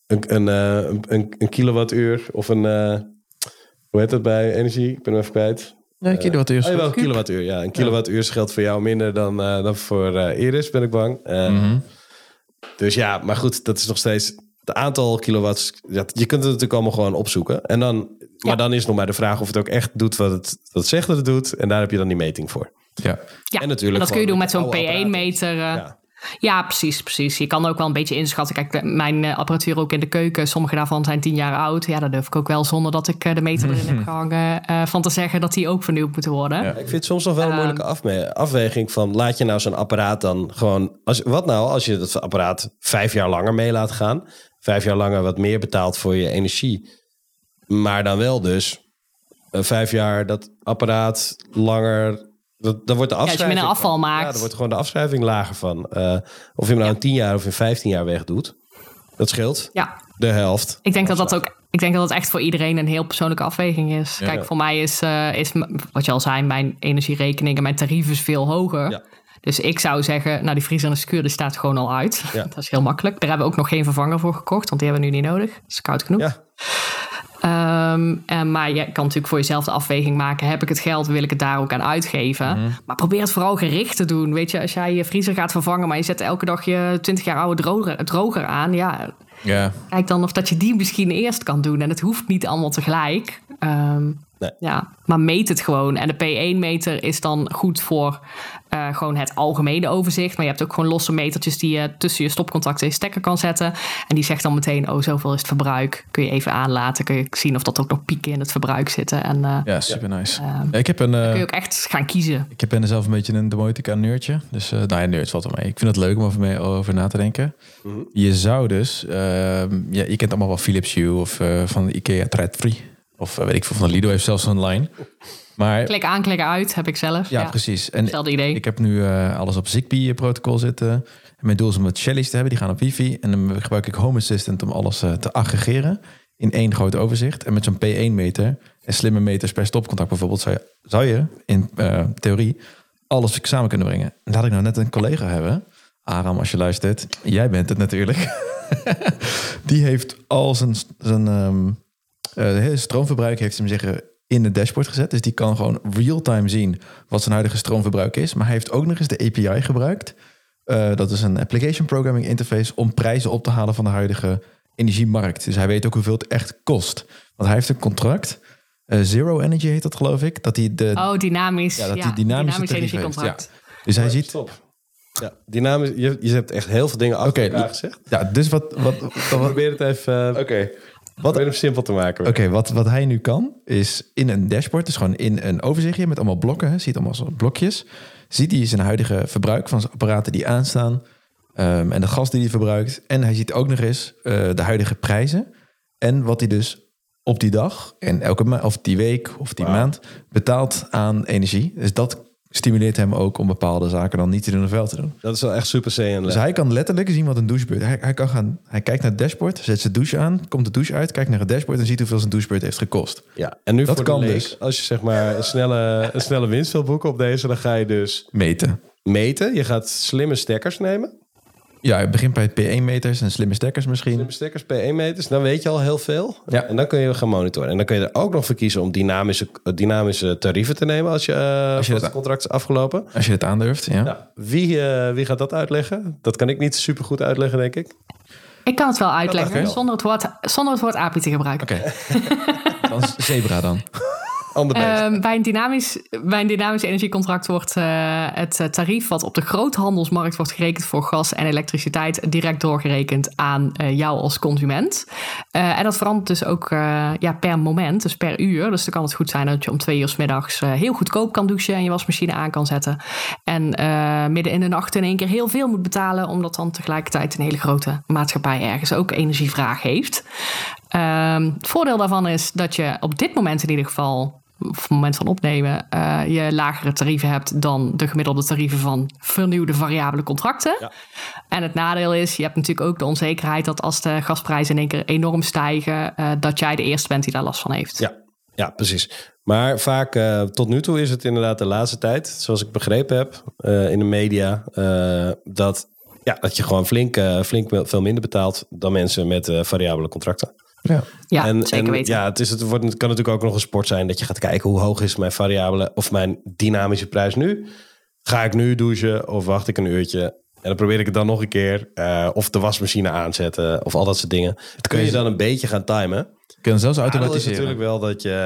kilowattuur of een... hoe heet dat bij energie? Ik ben hem even kwijt.
Ja, een kilowattuur.
Een kilowattuur. Ja, een kilowattuur geldt voor jou minder dan voor Iris, ben ik bang. Dus ja, maar goed, dat is nog steeds... Het aantal kilowatts... Ja, je kunt het natuurlijk allemaal gewoon opzoeken. En dan, maar dan is nog maar de vraag of het ook echt doet wat het zegt dat het doet. En daar heb je dan die meting voor.
Ja.
En natuurlijk dat kun je doen met zo'n P1-meter. Ja, precies. Je kan ook wel een beetje inschatten. Kijk, mijn apparatuur ook in de keuken. Sommige daarvan zijn 10 jaar oud. Ja, dat durf ik ook wel zonder dat ik de meter erin heb gehangen. Van te zeggen dat die ook vernieuwd moeten worden. Ja.
Ik vind het soms nog wel een moeilijke afweging van... laat je nou zo'n apparaat dan gewoon... als je dat apparaat 5 jaar langer mee laat gaan... 5 jaar langer wat meer betaalt voor je energie... maar dan wel dus 5 jaar dat apparaat langer... Dan wordt de afschrijving...
als je minder afval maakt.
Ja, dan wordt gewoon de afschrijving lager van. Of je hem nou in 10 jaar of in 15 jaar weg doet. Dat scheelt. Ja. De helft.
Ik denk dat dat echt voor iedereen een heel persoonlijke afweging is. Kijk, voor mij is wat je al zei, mijn energierekening en mijn tarief is veel hoger. Ja. Dus ik zou zeggen, nou die vriezer en de schuur, die staat gewoon al uit. Ja. Dat is heel makkelijk. Daar hebben we ook nog geen vervanger voor gekocht, want die hebben we nu niet nodig. Dat is koud genoeg. Ja. Maar je kan natuurlijk voor jezelf de afweging maken. Heb ik het geld, wil ik het daar ook aan uitgeven? Maar probeer het vooral gericht te doen. Weet je, als jij je vriezer gaat vervangen... maar je zet elke dag je 20 jaar oude droger aan... kijk dan of dat je die misschien eerst kan doen. En het hoeft niet allemaal tegelijk. Nee. Ja, maar meet het gewoon. En de P1-meter is dan goed voor gewoon het algemene overzicht. Maar je hebt ook gewoon losse metertjes die je tussen je stopcontacten en je stekker kan zetten. En die zegt dan meteen, zoveel is het verbruik. Kun je even aanlaten. Kun je zien of dat ook nog pieken in het verbruik zitten. En,
ja, super nice. Dan
kun je ook echt gaan kiezen.
Ik ben zelf een beetje een Domotica-nerdje. Dus nerd valt wel mee. Ik vind het leuk om over na te denken. Mm-hmm. Je zou dus... je kent allemaal wel Philips Hue of van de IKEA Thread-Free. Of weet ik veel, van Lido heeft zelfs een line. Maar,
klik aan, klik uit, heb ik zelf.
Ja, precies. En
hetzelfde idee.
Ik heb nu alles op Zigbee-protocol zitten. En mijn doel is om het Shelly's te hebben, die gaan op wifi. En dan gebruik ik Home Assistant om alles te aggregeren in één groot overzicht. En met zo'n P1-meter en slimme meters per stopcontact bijvoorbeeld... zou je in theorie alles samen kunnen brengen. En laat ik nou net een collega hebben. Aram, als je luistert. Jij bent het natuurlijk. Die heeft al zijn hele stroomverbruik heeft hem zeggen in het dashboard gezet. Dus die kan gewoon real-time zien wat zijn huidige stroomverbruik is. Maar hij heeft ook nog eens de API gebruikt. Dat is een application programming interface om prijzen op te halen van de huidige energiemarkt. Dus hij weet ook hoeveel het echt kost. Want hij heeft een contract. Zero Energy heet dat, geloof ik. Dat hij
dynamisch.
Ja, dat hij dynamisch energiecontract. Ja. Dus hij ziet...
Stop. Ja, dynamisch. Je hebt echt heel veel dingen achter elkaar gezegd.
Ja, dus wat
probeer het even... Oké. Wat hem simpel te maken.
Oké, wat hij nu kan, is in een dashboard, dus gewoon in een overzichtje met allemaal blokken, ziet allemaal zo'n blokjes, ziet hij zijn huidige verbruik van zijn apparaten die aanstaan en de gas die hij verbruikt. En hij ziet ook nog eens de huidige prijzen en wat hij dus op die dag en elke of die week of die maand betaalt aan energie. Dus dat stimuleert hem ook om bepaalde zaken dan niet te doen of wel te doen.
Dat is wel echt super CN.
Dus hij kan letterlijk zien wat een douchebeurt... Hij kijkt naar het dashboard, zet zijn douche aan, komt de douche uit, kijkt naar het dashboard en ziet hoeveel zijn douchebeurt heeft gekost.
Ja, en nu dat
voor
kan
de leek,
dus. Als je zeg maar een snelle winst wil boeken op deze, dan ga je dus meten. Je gaat slimme stekkers nemen.
Ja, je begint bij P1-meters en slimme stekkers misschien.
Slimme stekkers, P1-meters. Dan weet je al heel veel.
Ja.
En dan kun je gaan monitoren. En dan kun je er ook nog voor kiezen om dynamische tarieven te nemen als het contract is afgelopen.
Als je het aandurft, ja.
Nou, wie gaat dat uitleggen? Dat kan ik niet super goed uitleggen, denk ik.
Ik kan het wel uitleggen, zonder het woord API te gebruiken.
Oké. Dan Zebra dan.
Bij een dynamisch energiecontract wordt het tarief wat op de groothandelsmarkt wordt gerekend voor gas en elektriciteit direct doorgerekend aan jou als consument. En dat verandert dus ook per moment, dus per uur. Dus dan kan het goed zijn dat je om 2 uur 's middags heel goedkoop kan douchen en je wasmachine aan kan zetten. En midden in de nacht in één keer heel veel moet betalen, omdat dan tegelijkertijd een hele grote maatschappij ergens ook energievraag heeft. Het voordeel daarvan is dat je op dit moment in ieder geval, op het moment van opnemen, je lagere tarieven hebt dan de gemiddelde tarieven van vernieuwde variabele contracten. Ja. En het nadeel is, je hebt natuurlijk ook de onzekerheid dat als de gasprijzen in één keer enorm stijgen, dat jij de eerste bent die daar last van heeft.
Ja. Ja, precies. Maar vaak tot nu toe is het inderdaad de laatste tijd, zoals ik begrepen heb in de media, dat je gewoon flink veel minder betaalt dan mensen met variabele contracten.
Ja, zeker weten.
Ja, het kan natuurlijk ook nog een sport zijn dat je gaat kijken hoe hoog is mijn variabele of mijn dynamische prijs nu. Ga ik nu douchen of wacht ik een uurtje? En dan probeer ik het dan nog een keer. Of de wasmachine aanzetten of al dat soort dingen. Dat kun je dan een beetje gaan timen.
Kun je zelfs automatiseren.
Het is natuurlijk wel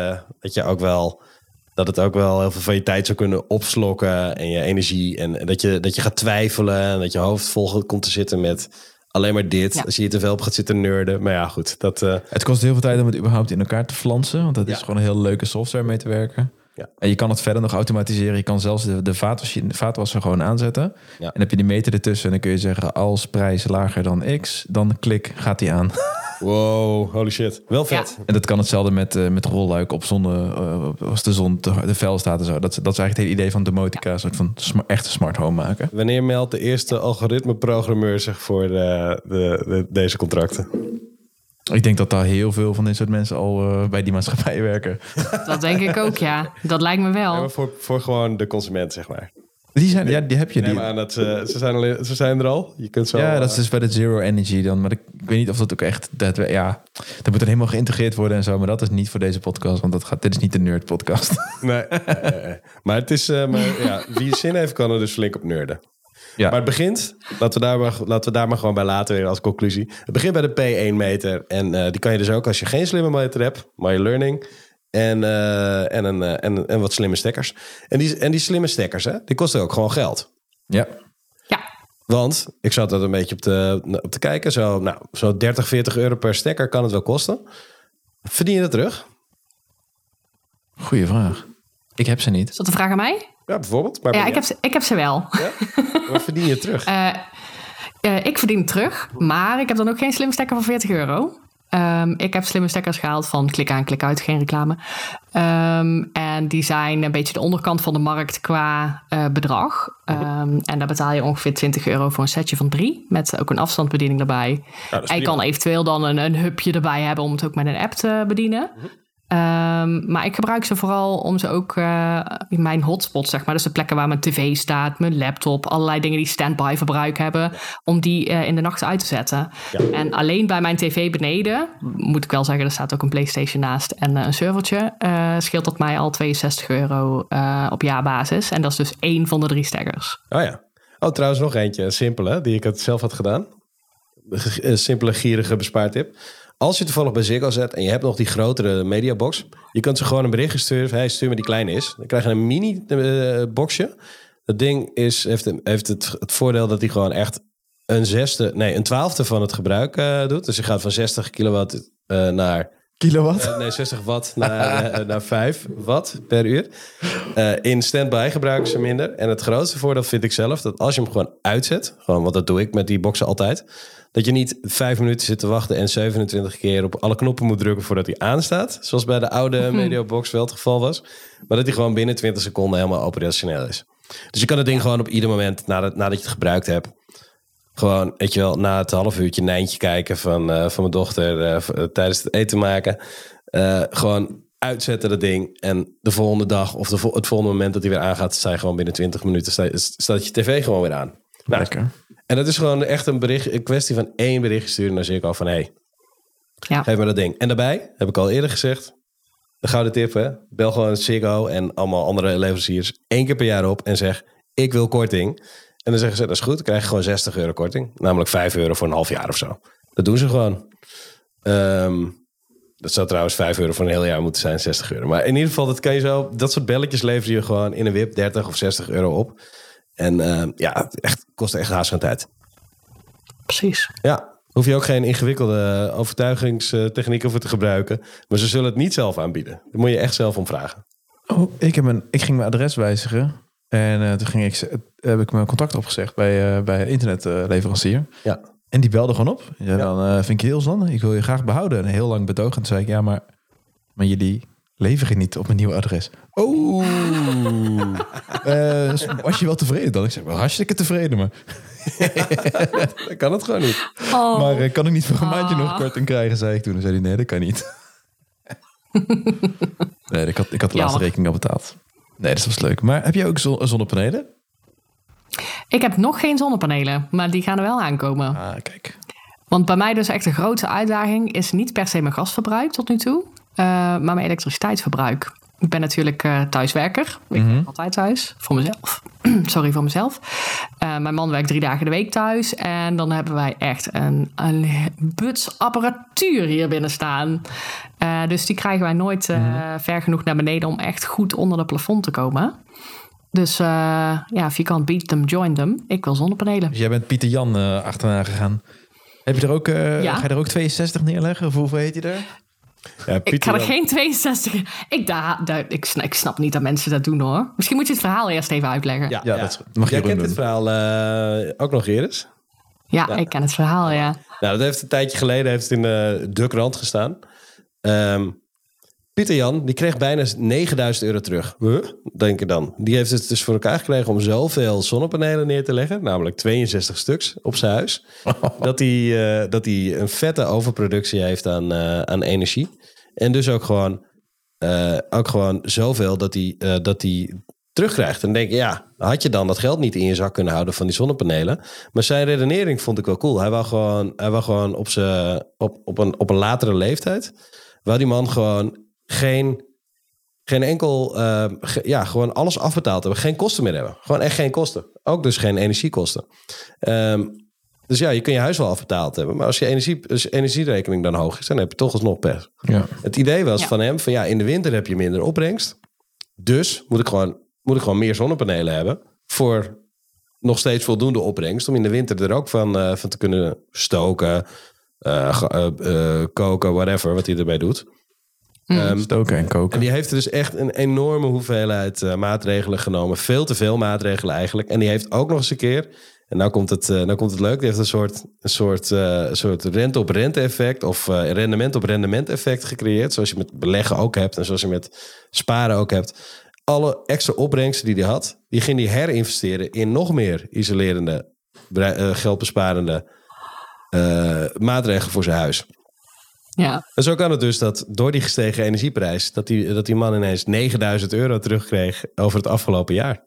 dat het ook wel heel veel van je tijd zou kunnen opslokken en je energie. En dat je gaat twijfelen en dat je hoofd vol komt te zitten met alleen maar dit. Ja. Als je hier te veel op gaat zitten nerden. Maar ja, goed.
Het kost heel veel tijd om het überhaupt in elkaar te flansen. Want dat is gewoon een heel leuke software mee te werken. Ja. En je kan het verder nog automatiseren. Je kan zelfs de vaatwasser gewoon aanzetten. Ja. En dan heb je die meter ertussen. En dan kun je zeggen, als prijs lager dan X, dan klik, gaat die aan.
Wow, holy shit. Wel vet.
Ja. En dat kan hetzelfde met rolluik op zon, als de zon te fel staat en zo. Dat is eigenlijk het hele idee van domotica. Een soort van echte smart home maken.
Wanneer meldt de eerste algoritmeprogrammeur zich voor deze contracten?
Ik denk dat daar heel veel van dit soort mensen al bij die maatschappij werken. Dat
denk ik ook, ja. Dat lijkt me wel.
Ja, maar voor gewoon de consument, zeg maar.
Die heb je.
Neem aan dat ze zijn er al. Je kunt zo,
dat is dus bij de Zero Energy dan. Maar ik weet niet of dat ook echt... Dat moet dan helemaal geïntegreerd worden en zo. Maar dat is niet voor deze podcast. Want dit is niet de nerd podcast.
Nee. Maar het is... wie zin heeft, kan er dus flink op nerden. Ja. Maar het begint... Laten we daar maar gewoon bij laten weer als conclusie. Het begint bij de P1-meter. En die kan je dus ook als je geen slimme meter hebt. My Learning... En wat slimme stekkers. En die slimme stekkers, hè, die kosten ook gewoon geld.
Ja.
Want ik zat er een beetje op te kijken. Zo 30, 40 euro per stekker kan het wel kosten. Verdien je dat terug?
Goeie vraag. Ik heb ze niet.
Is dat een vraag aan mij?
Ja, bijvoorbeeld. Maar
ik heb ze wel.
Ja? Wat verdien je terug?
Ik verdien het terug. Maar ik heb dan ook geen slimme stekker van 40 euro. Ik heb slimme stekkers gehaald van klik aan, klik uit, geen reclame. En die zijn een beetje de onderkant van de markt qua bedrag. En daar betaal je ongeveer 20 euro voor een setje van 3. Met ook een afstandsbediening erbij. Ja, en je kan eventueel dan een hubje erbij hebben om het ook met een app te bedienen. Maar ik gebruik ze vooral om ze ook in mijn hotspots, zeg maar. Dus de plekken waar mijn tv staat, mijn laptop, allerlei dingen die standby verbruik hebben, om die in de nacht uit te zetten. Ja. En alleen bij mijn tv beneden, moet ik wel zeggen, er staat ook een PlayStation naast en een servertje, scheelt dat mij al 62 euro op jaarbasis. En dat is dus 1 van de 3 stekkers.
Oh ja. Oh, trouwens nog eentje, een simpele, die ik zelf had gedaan. Een simpele, gierige bespaartip. Als je toevallig bij Ziggo zet en je hebt nog die grotere mediabox, je kunt ze gewoon een berichtje sturen. Hey, stuur me die kleine is. Dan krijg je een mini boxje. Dat ding heeft het voordeel dat hij gewoon echt een twaalfde van het gebruik doet. Dus je gaat van 60 kilowatt naar...
Kilowatt?
60 watt naar 5 watt per uur. In standby gebruiken ze minder. En het grootste voordeel vind ik zelf, dat als je hem gewoon uitzet, want dat doe ik met die boxen altijd, dat je niet 5 minuten zit te wachten en 27 keer op alle knoppen moet drukken voordat hij aanstaat. Zoals bij de oude Mediabox wel het geval was. Maar dat hij gewoon binnen 20 seconden helemaal operationeel is. Dus je kan het ding gewoon op ieder moment nadat je het gebruikt hebt, gewoon, weet je wel, na het half uurtje Nijntje kijken van mijn dochter tijdens het eten maken. Gewoon uitzetten dat ding. En de volgende dag of het volgende moment dat hij weer aangaat, sta je gewoon binnen 20 minuten, staat je tv gewoon weer aan.
Lekker.
En dat is gewoon echt een kwestie van 1 bericht sturen naar Ziggo van geef me dat ding. En daarbij, heb ik al eerder gezegd, de gouden tip, hè, bel gewoon Ziggo en allemaal andere leveranciers 1 keer per jaar op en zeg, ik wil korting. En dan zeggen ze, dat is goed, dan krijg je gewoon 60 euro korting. Namelijk 5 euro voor een half jaar of zo. Dat doen ze gewoon. Dat zou trouwens 5 euro voor een heel jaar moeten zijn, 60 euro. Maar in ieder geval, dat soort belletjes lever je gewoon in een WIP 30 of 60 euro op. En kost echt haast geen tijd.
Precies.
Ja, hoef je ook geen ingewikkelde overtuigingstechnieken voor te gebruiken. Maar ze zullen het niet zelf aanbieden. Daar moet je echt zelf om vragen.
Oh, ik ging mijn adres wijzigen. En toen heb ik mijn contact opgezegd bij een internetleverancier.
Ja. En
die belde gewoon op. Ja, dan vind ik je heel zonde. Ik wil je graag behouden. En heel lang betoog. En toen zei ik, ja, maar jullie leveren niet op mijn nieuwe adres. Oh. Was je wel tevreden dan? Ik zei, wel hartstikke tevreden, maar...
Dan kan het gewoon niet.
Maar kan ik niet voor een maandje nog korting krijgen, zei ik toen. En zei hij, nee, dat kan niet. Nee, ik had de laatste rekening al betaald. Nee, dat was leuk. Maar heb je ook zonnepanelen?
Ik heb nog geen zonnepanelen, maar die gaan er wel aankomen.
Ah, kijk.
Want bij mij dus echt de grootste uitdaging is niet per se mijn gasverbruik tot nu toe, maar mijn elektriciteitsverbruik. Ik ben natuurlijk thuiswerker. Ik ben altijd thuis. Voor mezelf. Sorry, voor mezelf. Mijn man werkt 3 dagen de week thuis. En dan hebben wij echt een buts apparatuur hier binnen staan. Dus die krijgen wij nooit ver genoeg naar beneden om echt goed onder de plafond te komen. Dus if you can't beat them, join them. Ik wil zonnepanelen.
Dus jij bent Pieter Jan achterna gegaan. Heb je er ook, Ga je er ook 62 neerleggen? Of hoeveel heet je er?
Ja,
ik ga er geen 62... Ik snap niet dat mensen dat doen, hoor. Misschien moet je het verhaal eerst even uitleggen.
Ja.
Dat mag je.
Jij kent dit verhaal ook nog, Iris?
Ja, ik ken het verhaal, ja.
Nou, dat heeft een tijdje geleden in de krant gestaan. Pieter Jan, die kreeg bijna €9.000 terug. Denk je dan. Die heeft het dus voor elkaar gekregen om zoveel zonnepanelen neer te leggen. Namelijk 62 stuks op zijn huis. Dat hij een vette overproductie heeft aan energie. En dus ook gewoon zoveel dat hij terugkrijgt. En dan denk je, had je dan dat geld niet in je zak kunnen houden van die zonnepanelen? Maar zijn redenering vond ik wel cool. Hij wou gewoon op een latere leeftijd, wou die man gewoon geen enkel, gewoon alles afbetaald hebben. Geen kosten meer hebben. Gewoon echt geen kosten. Ook dus geen energiekosten. Dus ja, je kunt je huis wel afbetaald hebben. Maar als je energierekening dan hoog is, dan heb je toch alsnog pech. Ja. Het idee was van hem, van in de winter heb je minder opbrengst. Dus moet ik gewoon meer zonnepanelen hebben voor nog steeds voldoende opbrengst. Om in de winter er ook van te kunnen stoken, koken, whatever, wat hij erbij doet.
Stoken en koken.
En die heeft dus echt een enorme hoeveelheid maatregelen genomen. Veel te veel maatregelen eigenlijk. En die heeft ook nog eens een keer, en nou komt het leuk, die heeft een soort rente-op-rente effect of rendement-op-rendement effect gecreëerd. Zoals je met beleggen ook hebt en zoals je met sparen ook hebt. Alle extra opbrengsten die hij had, die ging hij herinvesteren in nog meer isolerende, geldbesparende maatregelen voor zijn huis.
Ja.
En zo kan het dus dat door die gestegen energieprijs, dat die man ineens €9.000 terugkreeg over het afgelopen jaar.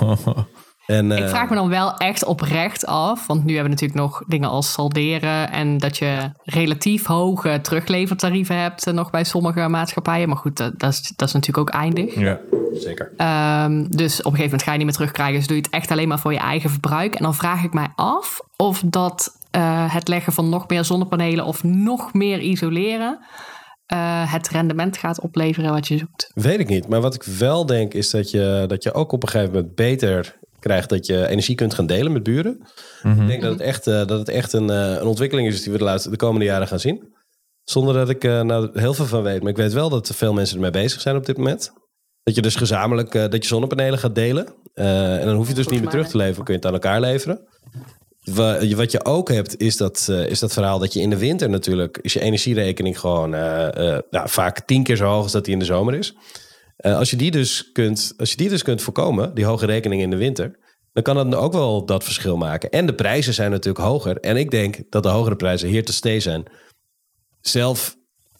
En,
ik vraag me dan wel echt oprecht af, want nu hebben we natuurlijk nog dingen als salderen en dat je relatief hoge teruglevertarieven hebt nog bij sommige maatschappijen. Maar goed, dat is natuurlijk ook eindig.
Ja, zeker.
Dus op een gegeven moment ga je niet meer terugkrijgen. Dus doe je het echt alleen maar voor je eigen verbruik. En dan vraag ik mij af of dat het leggen van nog meer zonnepanelen of nog meer isoleren het rendement gaat opleveren wat je zoekt.
Weet ik niet. Maar wat ik wel denk is dat je ook op een gegeven moment beter krijgt dat je energie kunt gaan delen met buren. Ik denk dat het echt een ontwikkeling is die we de komende jaren gaan zien. Zonder dat ik heel veel van weet. Maar ik weet wel dat veel mensen ermee bezig zijn op dit moment. Dat je dus gezamenlijk dat je zonnepanelen gaat delen. En dan hoef je dus niet meer terug te leveren. Kun je het aan elkaar leveren. Wat je ook hebt is dat verhaal dat je in de winter natuurlijk is je energierekening gewoon vaak 10 keer zo hoog als dat die in de zomer is. Als je die dus kunt voorkomen, die hoge rekening in de winter, dan kan dat ook wel dat verschil maken. En de prijzen zijn natuurlijk hoger. En ik denk dat de hogere prijzen here to stay zijn. Zelf,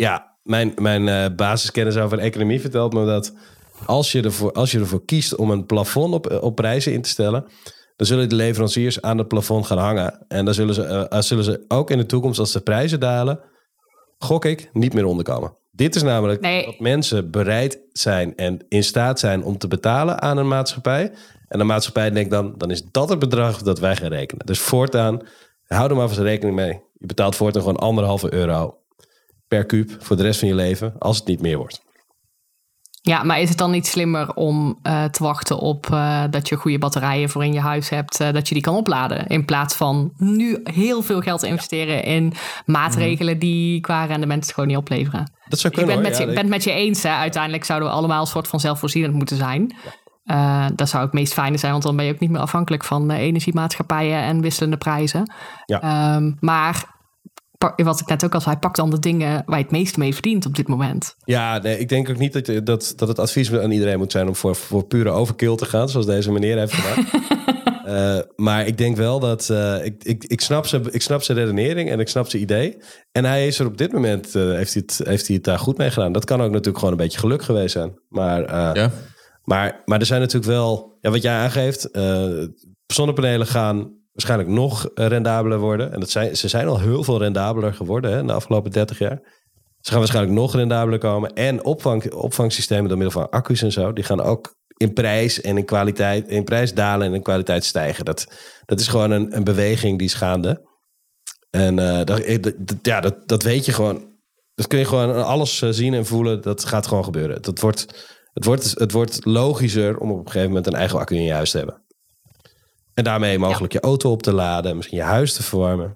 mijn basiskennis over economie vertelt me dat als je ervoor kiest om een plafond op prijzen in te stellen, dan zullen de leveranciers aan het plafond gaan hangen. En dan zullen ze ook in de toekomst, als de prijzen dalen, gok ik, niet meer onderkomen. Dit is namelijk wat mensen bereid zijn en in staat zijn om te betalen aan een maatschappij. En de maatschappij denkt dan is dat het bedrag dat wij gaan rekenen. Dus voortaan, hou er maar vast rekening mee. Je betaalt voortaan gewoon €1,5 per kuub voor de rest van je leven, als het niet meer wordt.
Ja, maar is het dan niet slimmer om te wachten op dat je goede batterijen voor in je huis hebt, dat je die kan opladen, in plaats van nu heel veel geld te investeren in maatregelen die qua rendement het gewoon niet opleveren?
Dat zou kunnen,
ik ben het met je eens. Hè. Uiteindelijk zouden we allemaal een soort van zelfvoorzienend moeten zijn. Ja. Dat zou het meest fijne zijn, want dan ben je ook niet meer afhankelijk van energiemaatschappijen en wisselende prijzen. Ja. Maar wat ik net ook al zei, pak dan de dingen waar je het meeste mee verdient op dit moment. Ja,
nee, ik denk ook niet dat het advies aan iedereen moet zijn om voor pure overkill te gaan, zoals deze meneer heeft gedaan. Maar ik denk wel dat... Ik snap zijn redenering en ik snap zijn idee. En hij is er op dit moment... heeft hij het daar goed mee gedaan. Dat kan ook natuurlijk gewoon een beetje geluk geweest zijn. Maar er zijn natuurlijk wel... Ja, wat jij aangeeft... zonnepanelen gaan waarschijnlijk nog rendabeler worden. En ze zijn al heel veel rendabeler geworden in de afgelopen 30 jaar. Ze gaan waarschijnlijk nog rendabeler komen. En opvangsystemen door middel van accu's en zo... die gaan ook in prijs en in kwaliteit... in prijs dalen en in kwaliteit stijgen. Dat is gewoon een beweging die is gaande. En dat weet je gewoon. Dat kun je gewoon alles zien en voelen. Dat gaat gewoon gebeuren. Het wordt logischer om op een gegeven moment... een eigen accu in je huis te hebben. En daarmee mogelijk je auto op te laden. Misschien je huis te verwarmen.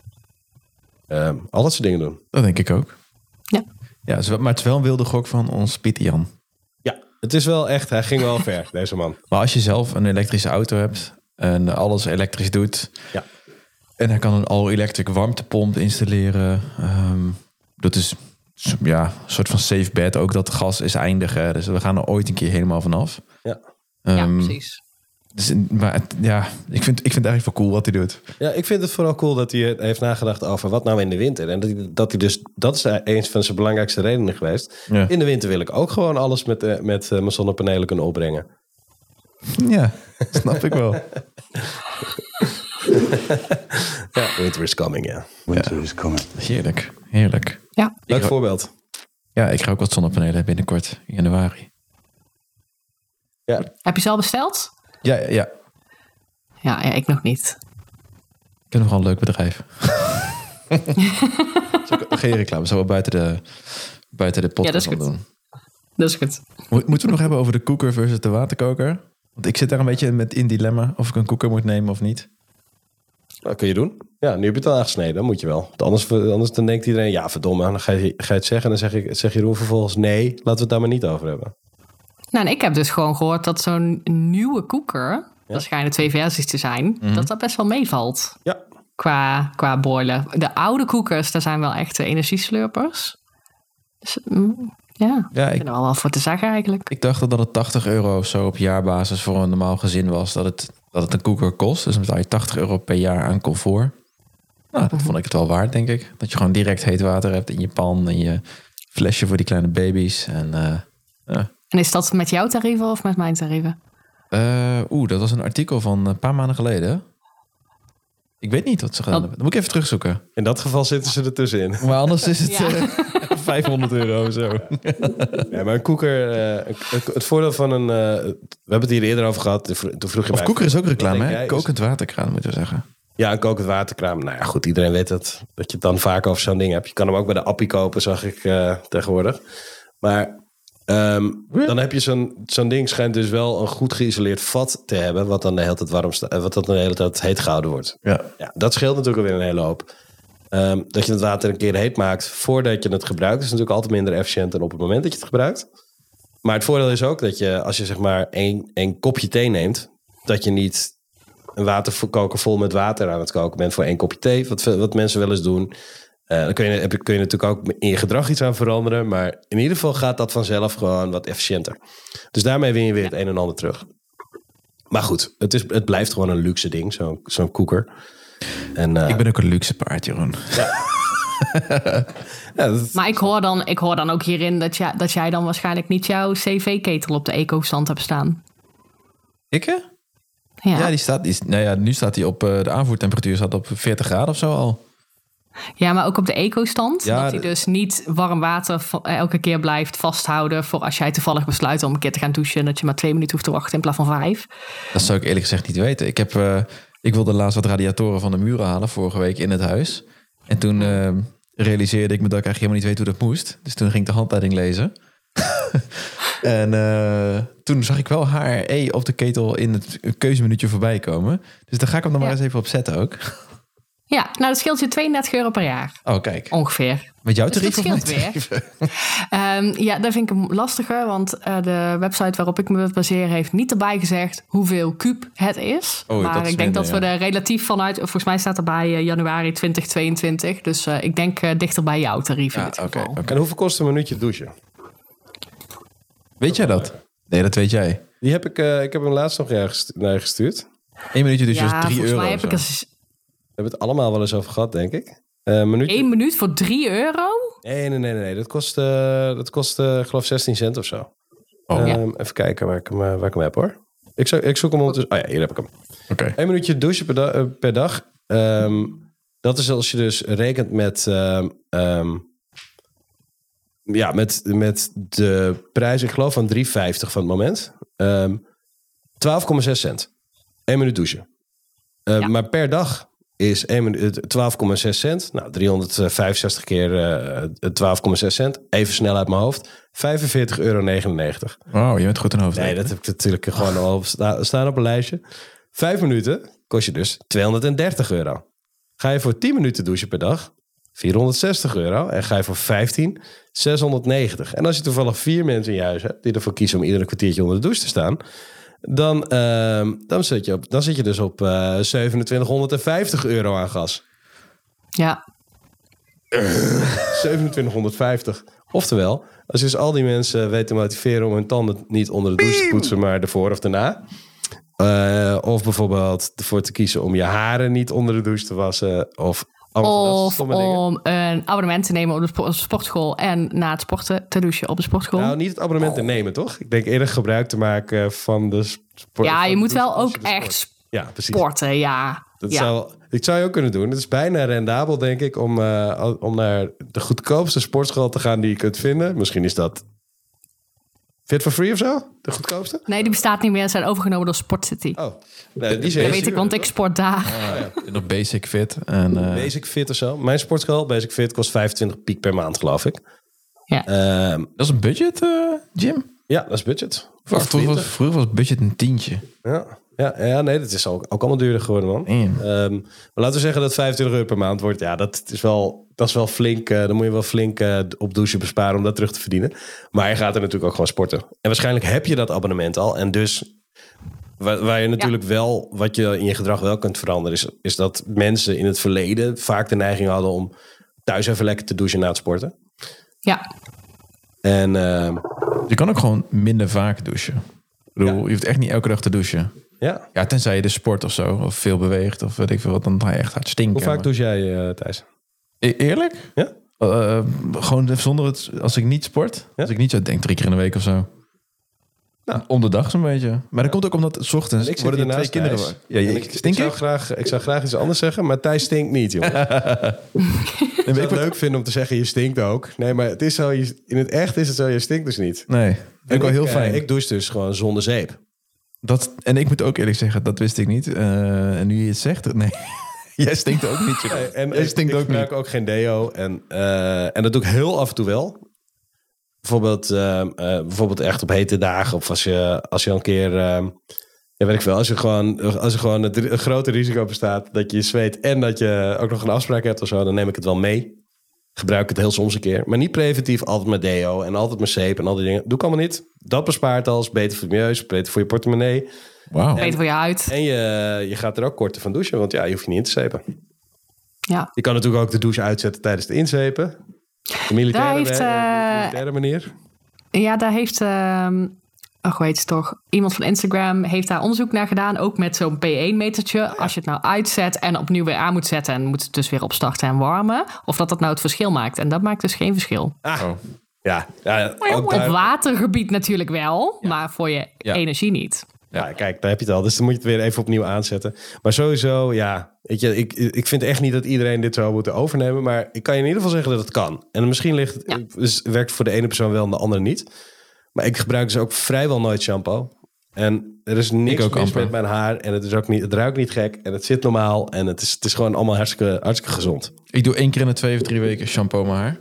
Al dat soort dingen doen.
Dat denk ik ook.
Ja.
Maar het is wel een wilde gok van ons Pieter Jan.
Ja, het is wel echt... Hij ging wel ver, deze man.
Maar als je zelf een elektrische auto hebt... en alles elektrisch doet...
Ja.
En hij kan een all-electric warmtepomp installeren. Dat is een soort van safe bet. Ook dat gas is eindig. Hè? Dus we gaan er ooit een keer helemaal vanaf.
Ja,
precies.
Dus, ik vind het eigenlijk wel cool wat hij doet.
Ja, ik vind het vooral cool dat hij heeft nagedacht over wat nou in de winter. En dat is een van zijn belangrijkste redenen geweest. Ja. In de winter wil ik ook gewoon alles met mijn zonnepanelen kunnen opbrengen.
Ja, snap ik wel.
Ja, winter is coming, ja.
Winter is coming.
Heerlijk.
Ja.
Leuk voorbeeld.
Ja, ik ga ook wat zonnepanelen binnenkort in januari.
Ja.
Heb je ze al besteld?
Ja.
Ja, ik nog niet.
Ik heb nog wel een leuk bedrijf. Geen reclame, zo buiten de podcast doen.
Dat is goed.
Moeten we het nog hebben over de koeker versus de waterkoker? Want ik zit daar een beetje in dilemma of ik een koeker moet nemen of niet.
Dat kun je doen. Ja, nu heb je het al aangesneden, dan moet je wel. Anders dan denkt iedereen, ja verdomme, dan ga je het zeggen. En dan zeg Jeroen vervolgens, nee, laten we het daar maar niet over hebben.
Nou, en ik heb dus gewoon gehoord dat zo'n nieuwe koeker, dat schijnen 2 versies te zijn, dat best wel meevalt.
Ja.
Qua boiler. De oude koekers, daar zijn wel echte energieslurpers. Dus ik ben er wel wat voor te zeggen eigenlijk.
Ik dacht dat het €80 of zo op jaarbasis voor een normaal gezin was. Dat het een koeker kost. Dus dan betaal je €80 per jaar aan comfort. Nou, dat vond ik het wel waard, denk ik. Dat je gewoon direct heet water hebt in je pan en je flesje voor die kleine baby's.
En is dat met jouw tarieven of met mijn tarieven?
Dat was een artikel van een paar maanden geleden. Ik weet niet wat ze gedaan hebben. Dat moet ik even terugzoeken.
In dat geval zitten ze ertussenin.
Maar anders is het €500 of zo.
Ja, maar een koeker... het voordeel van een... we hebben het hier eerder over gehad. Toen vroeg je
of
mij,
koeker is ook reclame, hè?
jij,
Kokend waterkraan, moeten we zeggen.
Ja, een kokend waterkraan. Nou ja, goed, iedereen weet dat je het dan vaak over zo'n ding hebt. Je kan hem ook bij de Appie kopen, zag ik tegenwoordig. Maar dan heb je zo'n ding, schijnt dus wel een goed geïsoleerd vat te hebben, wat dan de hele tijd wat dan de hele tijd heet gehouden wordt. Ja, dat scheelt natuurlijk alweer een hele hoop. Dat je het water een keer heet maakt voordat je het gebruikt, is natuurlijk altijd minder efficiënt dan op het moment dat je het gebruikt. Maar het voordeel is ook dat je, als je zeg maar één kopje thee neemt, dat je niet een waterkoker vol met water aan het koken bent voor 1 kopje thee, wat mensen wel eens doen. Dan kun je natuurlijk ook in je gedrag iets aan veranderen. Maar in ieder geval gaat dat vanzelf gewoon wat efficiënter. Dus daarmee win je weer het een en ander terug. Maar goed, het blijft gewoon een luxe ding, zo'n koeker. En,
ik ben ook een luxe paard, Jeroen.
Ja.
Maar ik hoor dan ook hierin dat jij dan waarschijnlijk niet jouw CV-ketel op de eco-stand hebt staan.
Ik hè?
Ja,
nu staat die op de aanvoertemperatuur staat op 40 graden of zo al.
Ja, maar ook op de eco-stand.
Ja,
dat hij dus niet warm water elke keer blijft vasthouden voor als jij toevallig besluit om een keer te gaan douchen, dat je maar 2 minuten hoeft te wachten in plaats van 5.
Dat zou ik eerlijk gezegd niet weten. Ik wilde laatst wat radiatoren van de muren halen vorige week in het huis. En toen realiseerde ik me dat ik eigenlijk helemaal niet weet hoe dat moest. Dus toen ging ik de handleiding lezen. En toen zag ik wel HRE op de ketel in het keuzemenuutje voorbij komen. Dus daar ga ik hem dan maar eens even op zetten ook.
Ja, nou dat scheelt je €32 per jaar.
Oh, kijk.
Ongeveer.
Met jouw
Dus
tarief
dat scheelt weer. Ja, dat vind ik lastiger, want de website waarop ik me baseer heeft niet erbij gezegd hoeveel kuub het is. Maar ik denk dat we er relatief vanuit, volgens mij staat erbij januari 2022. Dus ik denk dichter bij jouw tarief in dit geval.
Okay. En hoeveel kost een minuutje douchen?
Weet jij dat? Nee, dat weet jij.
Die heb ik heb hem laatst nog naar je gestuurd.
1 minuutje dus €3.
volgens mij heb ik
zo.
eens
We hebben het allemaal wel eens over gehad, denk ik. Minuutje...
1 minuut voor €3?
Nee. Dat kost geloof 16 cent of zo.
Oh.
Even kijken waar ik hem heb, hoor. Ik zoek hem ondertussen. Oh ja, hier heb ik hem.
Oké.
1 minuutje douchen per dag. Dat is als je dus rekent met... met de prijs, ik geloof van €3,50 van het moment. 12,6 cent. 1 minuut douchen. Maar per dag is 1 minuut 12,6 cent. Nou, 365 keer 12,6 cent. Even snel uit mijn hoofd. €45,99.
Wow, je bent goed in hoofd.
Nee, dat heb ik natuurlijk gewoon al staan op een lijstje. 5 minuten kost je dus €230. Ga je voor 10 minuten douchen per dag, €460. En ga je voor 15, €690. En als je toevallig 4 mensen in je huis hebt die ervoor kiezen om iedere kwartiertje onder de douche te staan, dan zit je dus op €2750 aan gas.
Ja.
€2750. Oftewel, als je dus al die mensen weet te motiveren om hun tanden niet onder de douche te poetsen, maar ervoor of daarna. Of bijvoorbeeld ervoor te kiezen om je haren niet onder de douche te wassen. Of
om een abonnement te nemen op de sportschool en na het sporten te douchen op de sportschool.
Nou, niet het abonnement te nemen, toch? Ik denk eerder gebruik te maken van de sport.
Ja, je moet wel ook
echt
echt
precies.
sporten, ja.
Ik zou je ook kunnen doen. Het is bijna rendabel, denk ik, om naar de goedkoopste sportschool te gaan die je kunt vinden. Misschien is dat Fit for Free of zo? De goedkoopste?
Nee, die bestaat niet meer. Ze zijn overgenomen door Sport City.
Oh, nee, die
dat weet ik, want ik sport daar.
Nog Basic Fit. En,
Basic Fit of zo. Mijn sportschool, Basic Fit, kost 25 piek per maand, geloof ik.
Ja.
Dat is een budget, Jim?
Ja, dat is budget.
Vroeger was budget een tientje.
Ja, nee, dat is ook allemaal duurder geworden, man. Maar laten we zeggen dat €25 per maand wordt. Ja, dat is wel flink. Dan moet je wel flink op douchen besparen om dat terug te verdienen. Maar je gaat er natuurlijk ook gewoon sporten. En waarschijnlijk heb je dat abonnement al. En dus waar je natuurlijk wel, wat je in je gedrag wel kunt veranderen, is dat mensen in het verleden vaak de neiging hadden om thuis even lekker te douchen na het sporten.
Ja.
En
je kan ook gewoon minder vaak douchen. Ik bedoel, je hoeft echt niet elke dag te douchen. Ja, tenzij je de sport of zo, of veel beweegt, of weet ik veel wat, dan ga je echt hard stinken.
Hoe vaak douche jij, Thijs?
Eerlijk?
Ja?
Gewoon zonder het, als ik niet sport. Als ik niet zo denk 3 keer in de week of zo. Nou, om de dag zo'n beetje. Maar dat komt ook omdat 's ochtends
ik
worden er 2 kinderen.
Ja, ik zou graag iets anders zeggen, maar Thijs stinkt niet, jongen. Ik zou het leuk vinden om te zeggen, je stinkt ook. Nee, maar het is zo, in het echt is het zo, je stinkt dus niet.
Nee, vind ik wel heel fijn.
Ik douche dus gewoon zonder zeep.
En ik moet ook eerlijk zeggen, dat wist ik niet. En nu je het zegt, nee. Jij stinkt ook niet.
En ik gebruik ook geen deo. En dat doe ik heel af en toe wel. Bijvoorbeeld echt op hete dagen. Of als je een keer... weet ik veel. Als er gewoon een grote risico bestaat dat je zweet en dat je ook nog een afspraak hebt of zo, dan neem ik het wel mee. Gebruik het heel soms een keer. Maar niet preventief, altijd met deo en altijd met zeep en al die dingen. Doe ik allemaal niet. Dat bespaart al. Is beter voor het milieu, is beter voor je portemonnee.
Wow.
Beter voor je huid.
En je gaat er ook korter van douchen, want je hoeft je niet in te zeepen.
Ja.
Je kan natuurlijk ook de douche uitzetten tijdens het inzepen. De militaire manier.
Ja, daar heeft... hoe heet het toch? Iemand van Instagram heeft daar onderzoek naar gedaan. Ook met zo'n P1-metertje. Ja. Als je het nou uitzet en opnieuw weer aan moet zetten, en moet het dus weer opstarten en warmen. Of dat nou het verschil maakt. En dat maakt dus geen verschil.
Ja.
Op watergebied natuurlijk wel. Ja. Maar voor je energie niet.
Ja, kijk, daar heb je het al. Dus dan moet je het weer even opnieuw aanzetten. Maar sowieso, weet je, ik vind echt niet dat iedereen dit zou moeten overnemen. Maar ik kan je in ieder geval zeggen dat het kan. En misschien werkt het voor de ene persoon wel en de andere niet. Maar ik gebruik dus ook vrijwel nooit shampoo. En er is niks mis met mijn haar. En het ruikt niet gek. En het zit normaal. En het is gewoon allemaal hartstikke gezond.
Ik doe 1 keer in de 2 of 3 weken shampoo mijn haar.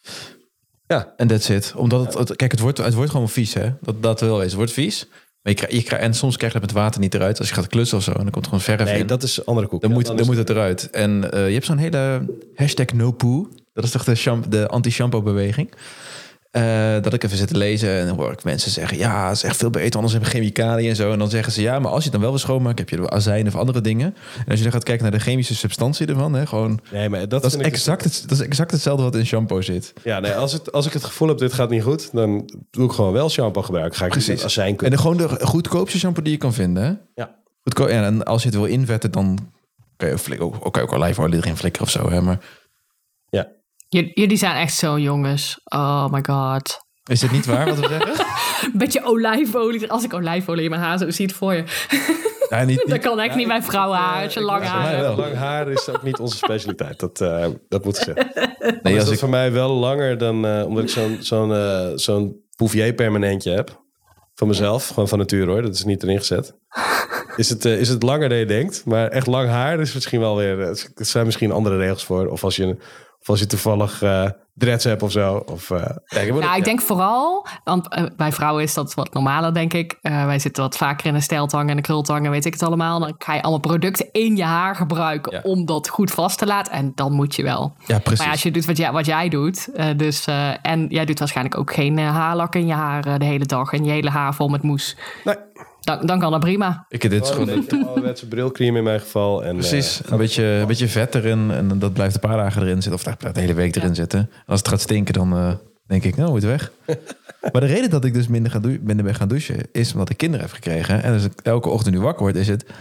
Ja.
En that's it. Omdat het wordt gewoon vies, hè. Dat wil wezen. Het wordt vies. Maar en soms krijg je het met water niet eruit. Als je gaat klussen of zo. En dan komt er gewoon verf in.
Nee, dat is andere koek.
Dan moet het eruit. En je hebt zo'n hele #NoPoo. Dat is toch de anti-shampoo beweging. Dat ik even zit te lezen en dan hoor ik mensen zeggen, ja, het is echt veel beter, anders hebben we chemicaliën en zo. En dan zeggen ze, ja, maar als je het dan wel wil schoonmaken, heb je er azijn of andere dingen. En als je dan gaat kijken naar de chemische substantie ervan, hè, gewoon... Nee, maar dat is exact hetzelfde wat in shampoo zit.
Ja, nee, als ik het gevoel heb, dit gaat niet goed, dan doe ik gewoon wel shampoo gebruiken. Ga ik precies azijn kunnen.
En gewoon de goedkoopste shampoo die je kan vinden, hè?
Ja.
Goedkoop. Ja, en als je het wil invetten, dan kan je ook olijfolie erin flikkeren of zo. Hè? Maar
Ja.
Jullie zijn echt zo jongens. Oh my god.
is dit niet waar wat we zeggen?
Een beetje olijfolie. Als ik olijfolie in mijn haar zo zie het voor je.
Ja,
Dat kan echt niet bij vrouwenhaar. Als je lang haar hebt.
Lang haar is ook niet onze specialiteit. Dat moet ik zeggen.
Nee,
Is
als
dat
ik,
voor mij wel langer dan... omdat ik zo'n Bouvier permanentje heb. Van mezelf. Gewoon van nature hoor. Dat is niet erin gezet. Is het langer dan je denkt. Maar echt lang haar is misschien wel weer... Er zijn misschien andere regels voor. Of als je toevallig dreads hebt of zo.
Ik denk vooral, want bij vrouwen is dat wat normaler, denk ik. Wij zitten wat vaker in een steltang en een krultang en weet ik het allemaal. Dan ga je allemaal producten in je haar gebruiken om dat goed vast te laten. En dan moet je wel.
Ja, precies.
Maar als je doet wat jij doet, en jij doet waarschijnlijk ook geen haarlak in je haar de hele dag en je hele haar vol met moes.
Nee.
Dan kan dat prima.
dit is
Gewoon
gewoon...
een ouderwetse brilcreme in mijn geval. En,
Precies, een beetje vet erin en dat blijft een paar dagen erin zitten. Of dat blijft de hele week erin zitten. En als het gaat stinken, dan denk ik, nou, moet weg. Maar de reden dat ik dus minder ben gaan douchen, is omdat ik kinderen heb gekregen. En als ik elke ochtend nu wakker word, is het...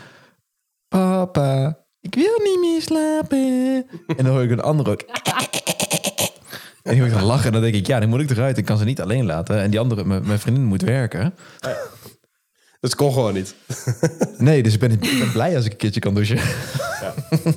Papa, ik wil niet meer slapen. En dan hoor ik een ander ook... En die hoor ik dan lachen en dan denk ik, ja, dan moet ik eruit. Ik kan ze niet alleen laten. En die andere, mijn vriendin moet werken.
Dat kon gewoon niet.
Nee, dus ik ben blij als ik een keertje kan douchen.
Ja.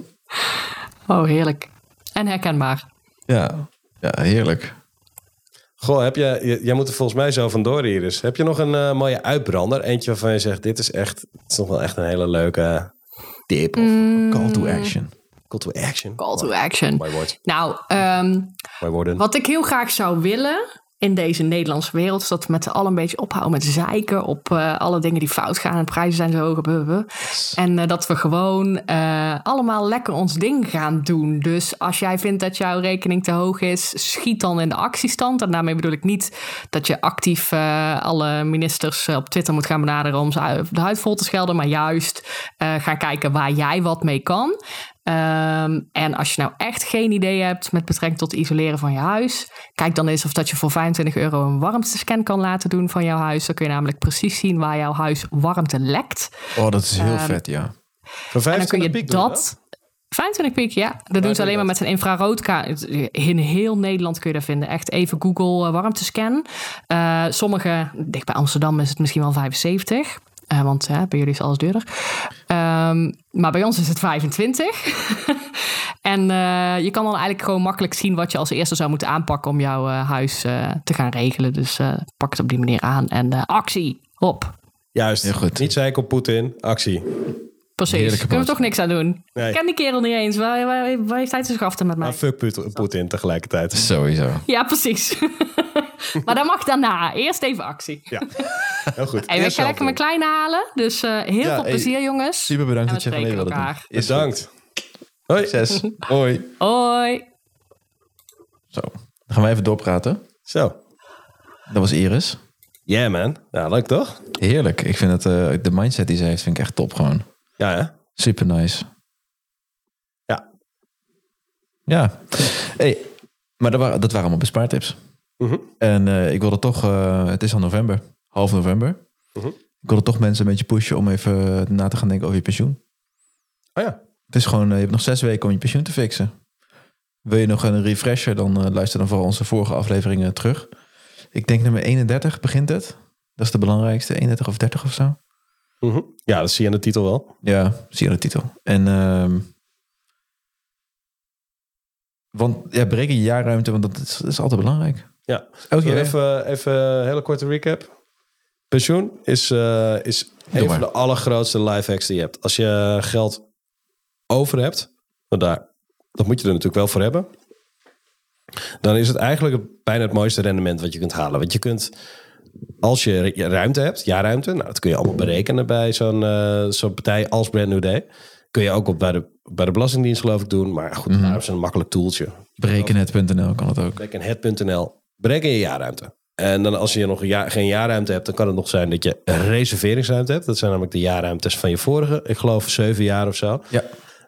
Oh, heerlijk. En herkenbaar.
Ja, heerlijk.
Goh, jij moet er volgens mij zo vandoor, Iris. Heb je nog een mooie uitbrander? Eentje waarvan je zegt, dit is nog wel echt een hele leuke tip. Of
Call to action.
call to action.
Call to action.
Mooi woord.
Nou,
Mooi woorden.
wat ik heel graag zou willen in deze Nederlandse wereld, is dat we met z'n allen een beetje ophouden met zeiken op alle dingen die fout gaan en prijzen zijn zo hoog. Yes. En dat we gewoon allemaal lekker ons ding gaan doen. Dus als jij vindt dat jouw rekening te hoog is, schiet dan in de actiestand. En daarmee bedoel ik niet dat je actief alle ministers op Twitter moet gaan benaderen om ze de huid vol te schelden, maar juist gaan kijken waar jij wat mee kan. En als je nou echt geen idee hebt met betrekking tot het isoleren van je huis, kijk dan eens of dat je voor €25 een warmtescan kan laten doen van jouw huis. Dan kun je namelijk precies zien waar jouw huis warmte lekt.
Oh, dat is heel vet, ja.
Voor 25
en dan kun je
piek
dat... 25 piek, ja. Dat doen ze alleen maar met een infraroodkaart. In heel Nederland kun je dat vinden. Echt even Google warmtescan. Sommige, dicht bij Amsterdam is het misschien wel 75. Want bij jullie is alles duurder. Maar bij ons is het 25. En je kan dan eigenlijk gewoon makkelijk zien wat je als eerste zou moeten aanpakken om jouw huis te gaan regelen. Dus pak het op die manier aan. En actie, hop.
Juist,
heel goed.
Niet zeiken op Poetin, actie.
Precies, kunnen we toch niks aan doen.
Nee.
Ik ken die kerel niet eens. Waar heeft hij te schaften met mij?
Maar fuck Poetin tegelijkertijd.
Sowieso.
Ja, precies. Maar dat mag daarna. Eerst even actie.
Ja, heel goed.
Hey, ik ga lekker mijn kleine halen. Dus heel veel plezier, jongens.
Super bedankt
En
dat je
we
van mee
spreken
wilde doen.
Bedankt. Hoi.
Succes. Hoi.
Hoi.
Zo, dan gaan we even doorpraten.
Zo.
Dat was Iris.
Yeah, man. Ja, leuk toch?
Heerlijk. Ik vind het, de mindset die ze heeft, vind ik echt top gewoon.
Ja, hè?
Super nice.
Ja.
Ja. Hey, maar dat waren allemaal bespaartips. En ik wilde toch, het is al november, half november. Ik wilde toch mensen een beetje pushen om even na te gaan denken over je pensioen.
Oh ja.
Het is gewoon, je hebt nog 6 weken om je pensioen te fixen. Wil je nog een refresher, dan luister dan vooral onze vorige afleveringen terug. Ik denk nummer 31 begint het. Dat is de belangrijkste, 31 of 30 of zo.
Ja, dat zie je aan de titel wel.
Ja, zie je aan de titel. En want ja, breken je jaarruimte, want dat is altijd belangrijk.
Ja.
Elke keer
Even een hele korte recap. Pensioen is een van de allergrootste lifehacks die je hebt. Als je geld over hebt, dat moet je er natuurlijk wel voor hebben. Dan is het eigenlijk bijna het mooiste rendement wat je kunt halen. Want je kunt, als je ruimte hebt, jaarruimte, nou, dat kun je allemaal berekenen bij zo'n partij als Brand New Day. Kun je ook bij de Belastingdienst geloof ik doen. Maar goed, daar is een makkelijk tooltje.
Berekenhet.nl kan het ook.
Berekenhet.nl. Bereken je jaarruimte. En dan als je nog geen jaarruimte hebt, dan kan het nog zijn dat je een reserveringsruimte hebt. Dat zijn namelijk de jaarruimtes van je vorige, ik geloof 7 jaar of zo.
Ja.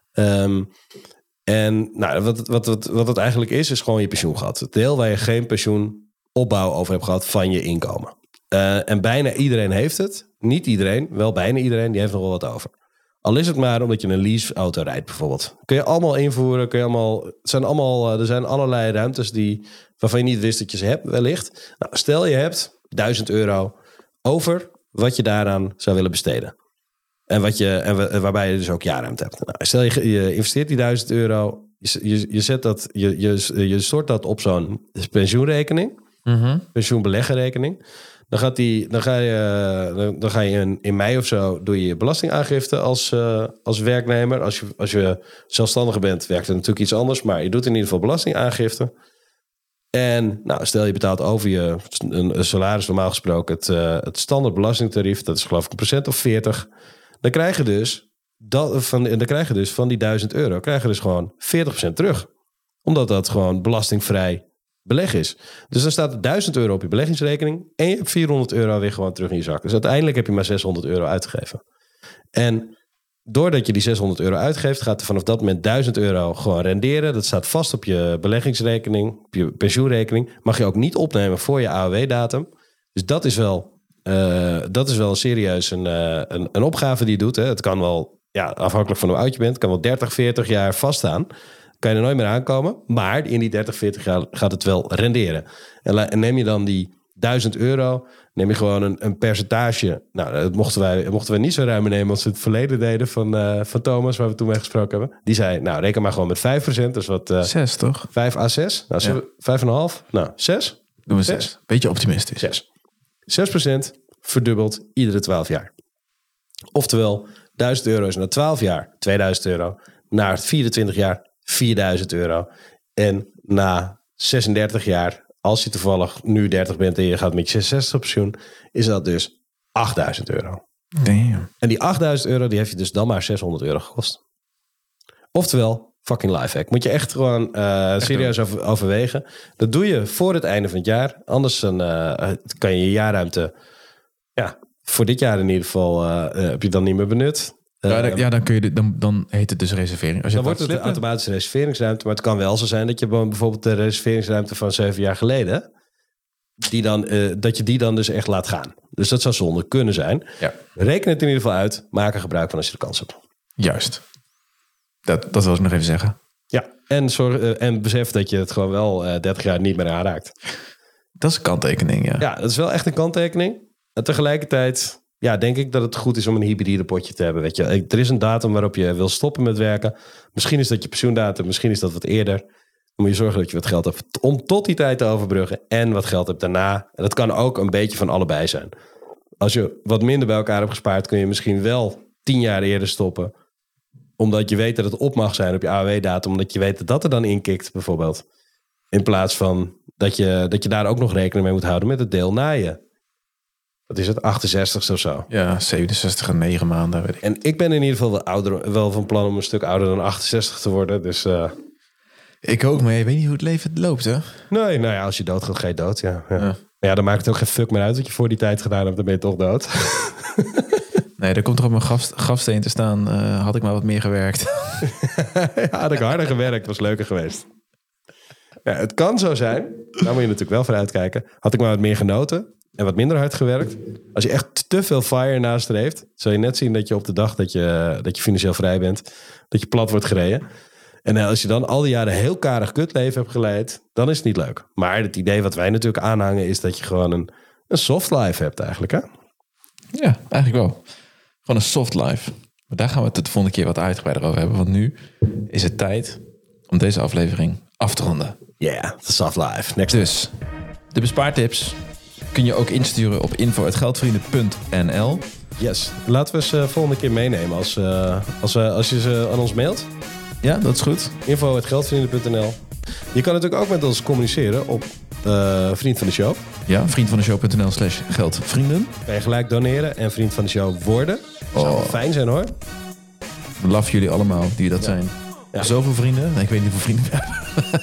En nou, wat het eigenlijk is gewoon je pensioengat. Het deel waar je geen pensioenopbouw over hebt gehad van je inkomen. En bijna iedereen heeft het. Niet iedereen, wel bijna iedereen, die heeft nog wel wat over. Al is het maar omdat je een leaseauto rijdt bijvoorbeeld. Kun je allemaal invoeren. Er zijn allerlei ruimtes waarvan je niet wist dat je ze hebt wellicht. Nou, stel je hebt €1000 over wat je daaraan zou willen besteden. En waarbij je dus ook jaarruimte hebt. Nou, stel je investeert die €1000. Je stort dat op zo'n pensioenrekening. Pensioenbeleggenrekening. Dan ga je in mei of zo doe je belastingaangifte als werknemer. Als je zelfstandige bent, werkt het natuurlijk iets anders. Maar je doet in ieder geval belastingaangifte. En nou, stel je betaalt over een salaris normaal gesproken het standaard belastingtarief. Dat is geloof ik 1% of 40. Dan krijg je dus van die €1000 krijg je dus gewoon 40% terug. Omdat dat gewoon belastingvrij beleg is. Dus dan staat er €1000 op je beleggingsrekening en je hebt €400 weer gewoon terug in je zak. Dus uiteindelijk heb je maar €600 uitgegeven. En doordat je die €600 uitgeeft, gaat er vanaf dat moment €1000 gewoon renderen. Dat staat vast op je beleggingsrekening, op je pensioenrekening. Mag je ook niet opnemen voor je AOW-datum. Dus dat is wel serieus een opgave die je doet. Hè. Het kan wel, afhankelijk van hoe oud je bent, kan wel 30, 40 jaar vaststaan. Kan je er nooit meer aankomen. Maar in die 30, 40 jaar gaat het wel renderen. En neem je dan die €1000, neem je gewoon een percentage. Nou, dat mochten wij niet zo ruim nemen als we het verleden deden van Thomas, waar we toen mee gesproken hebben. Die zei, nou, reken maar gewoon met 5%. Dus wat...
6, toch?
5 à 6. Nou, 5,5. Nou, 6.
Doen we 6. Beetje optimistisch.
6. 6% verdubbelt iedere 12 jaar. Oftewel, €1000 is na 12 jaar €2000. Na 24 jaar €4000. En na 36 jaar, als je toevallig nu 30 bent en je gaat met je 66 op pensioen, is dat dus €8000.
Damn.
En die €8000, die heeft je dus dan maar €600 gekost. Oftewel, fucking lifehack. Moet je echt gewoon serieus overwegen. Dat doe je voor het einde van het jaar. Anders dan, kan je jaarruimte, voor dit jaar in ieder geval, heb je dan niet meer benut.
Dan heet het dus reservering.
Dan wordt het een automatische reserveringsruimte. Maar het kan wel zo zijn dat je bijvoorbeeld de reserveringsruimte van 7 jaar geleden, dat je die dan dus echt laat gaan. Dus dat zou zonde kunnen zijn. Ja. Reken het in ieder geval uit. Maak er gebruik van als je de kans hebt.
Juist. Dat wil ik nog even zeggen.
Ja, en besef dat je het gewoon wel 30 jaar niet meer aanraakt.
Dat is een kanttekening, ja.
Ja, dat is wel echt een kanttekening. En tegelijkertijd denk ik dat het goed is om een hybride potje te hebben. Weet je, er is een datum waarop je wil stoppen met werken. Misschien is dat je pensioendatum, misschien is dat wat eerder. Dan moet je zorgen dat je wat geld hebt om tot die tijd te overbruggen. En wat geld hebt daarna. En dat kan ook een beetje van allebei zijn. Als je wat minder bij elkaar hebt gespaard, kun je misschien wel 10 jaar eerder stoppen. Omdat je weet dat het op mag zijn op je AOW-datum. Omdat je weet dat dat er dan inkikt, bijvoorbeeld. In plaats van dat je daar ook nog rekening mee moet houden met het deel na je. Wat is het? 68 of zo.
Ja, 67 en 9 maanden, weet ik.
En ik ben in ieder geval wel van plan om een stuk ouder dan 68 te worden. Dus,
ik ook, maar je weet niet hoe het leven loopt, hè?
Nee, nou ja, als je dood gaat, ga je dood, ja. Ja, dan maakt het ook geen fuck meer uit wat je voor die tijd gedaan hebt. Dan ben je toch dood.
Nee, er komt er op mijn grafsteen te staan. Had ik maar wat meer gewerkt.
Ja, had ik harder gewerkt, was leuker geweest. Ja, het kan zo zijn. Daar moet je natuurlijk wel voor uitkijken. Had ik maar wat meer genoten en wat minder hard gewerkt. Als je echt te veel fire nastreeft, zul je net zien dat je op de dag dat je financieel vrij bent, dat je plat wordt gereden. En als je dan al die jaren heel karig kutleven hebt geleid, dan is het niet leuk. Maar het idee wat wij natuurlijk aanhangen is dat je gewoon een soft life hebt eigenlijk, hè?
Ja, eigenlijk wel. Gewoon een soft life. Maar daar gaan we het de volgende keer wat uitgebreider over hebben. Want nu is het tijd om deze aflevering af te ronden.
Yeah, the soft life. Next
dus, de bespaartips kun je ook insturen op info@geldvrienden.nl.
Yes, laten we ze volgende keer meenemen als je ze aan ons mailt.
Ja, dat is goed.
info@geldvrienden.nl. Je kan natuurlijk ook met ons communiceren op Vriend van de Show.
Ja, vriendvandeshow.nl/geldvrienden.
Kan je gelijk doneren en Vriend van de Show worden. Dat zou wel fijn zijn, hoor.
We love jullie allemaal die dat zijn. Ja. Zoveel vrienden? Nee, ik weet niet hoeveel vrienden we hebben.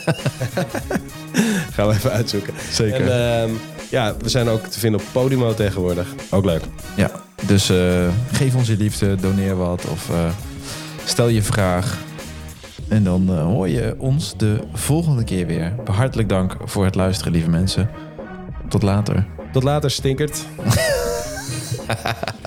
Gaan we even uitzoeken.
Zeker.
En we zijn ook te vinden op Podimo tegenwoordig. Ook leuk.
Ja, dus geef ons je liefde, doneer wat of stel je vraag. En dan hoor je ons de volgende keer weer. Hartelijk dank voor het luisteren, lieve mensen. Tot later.
Tot later, stinkert.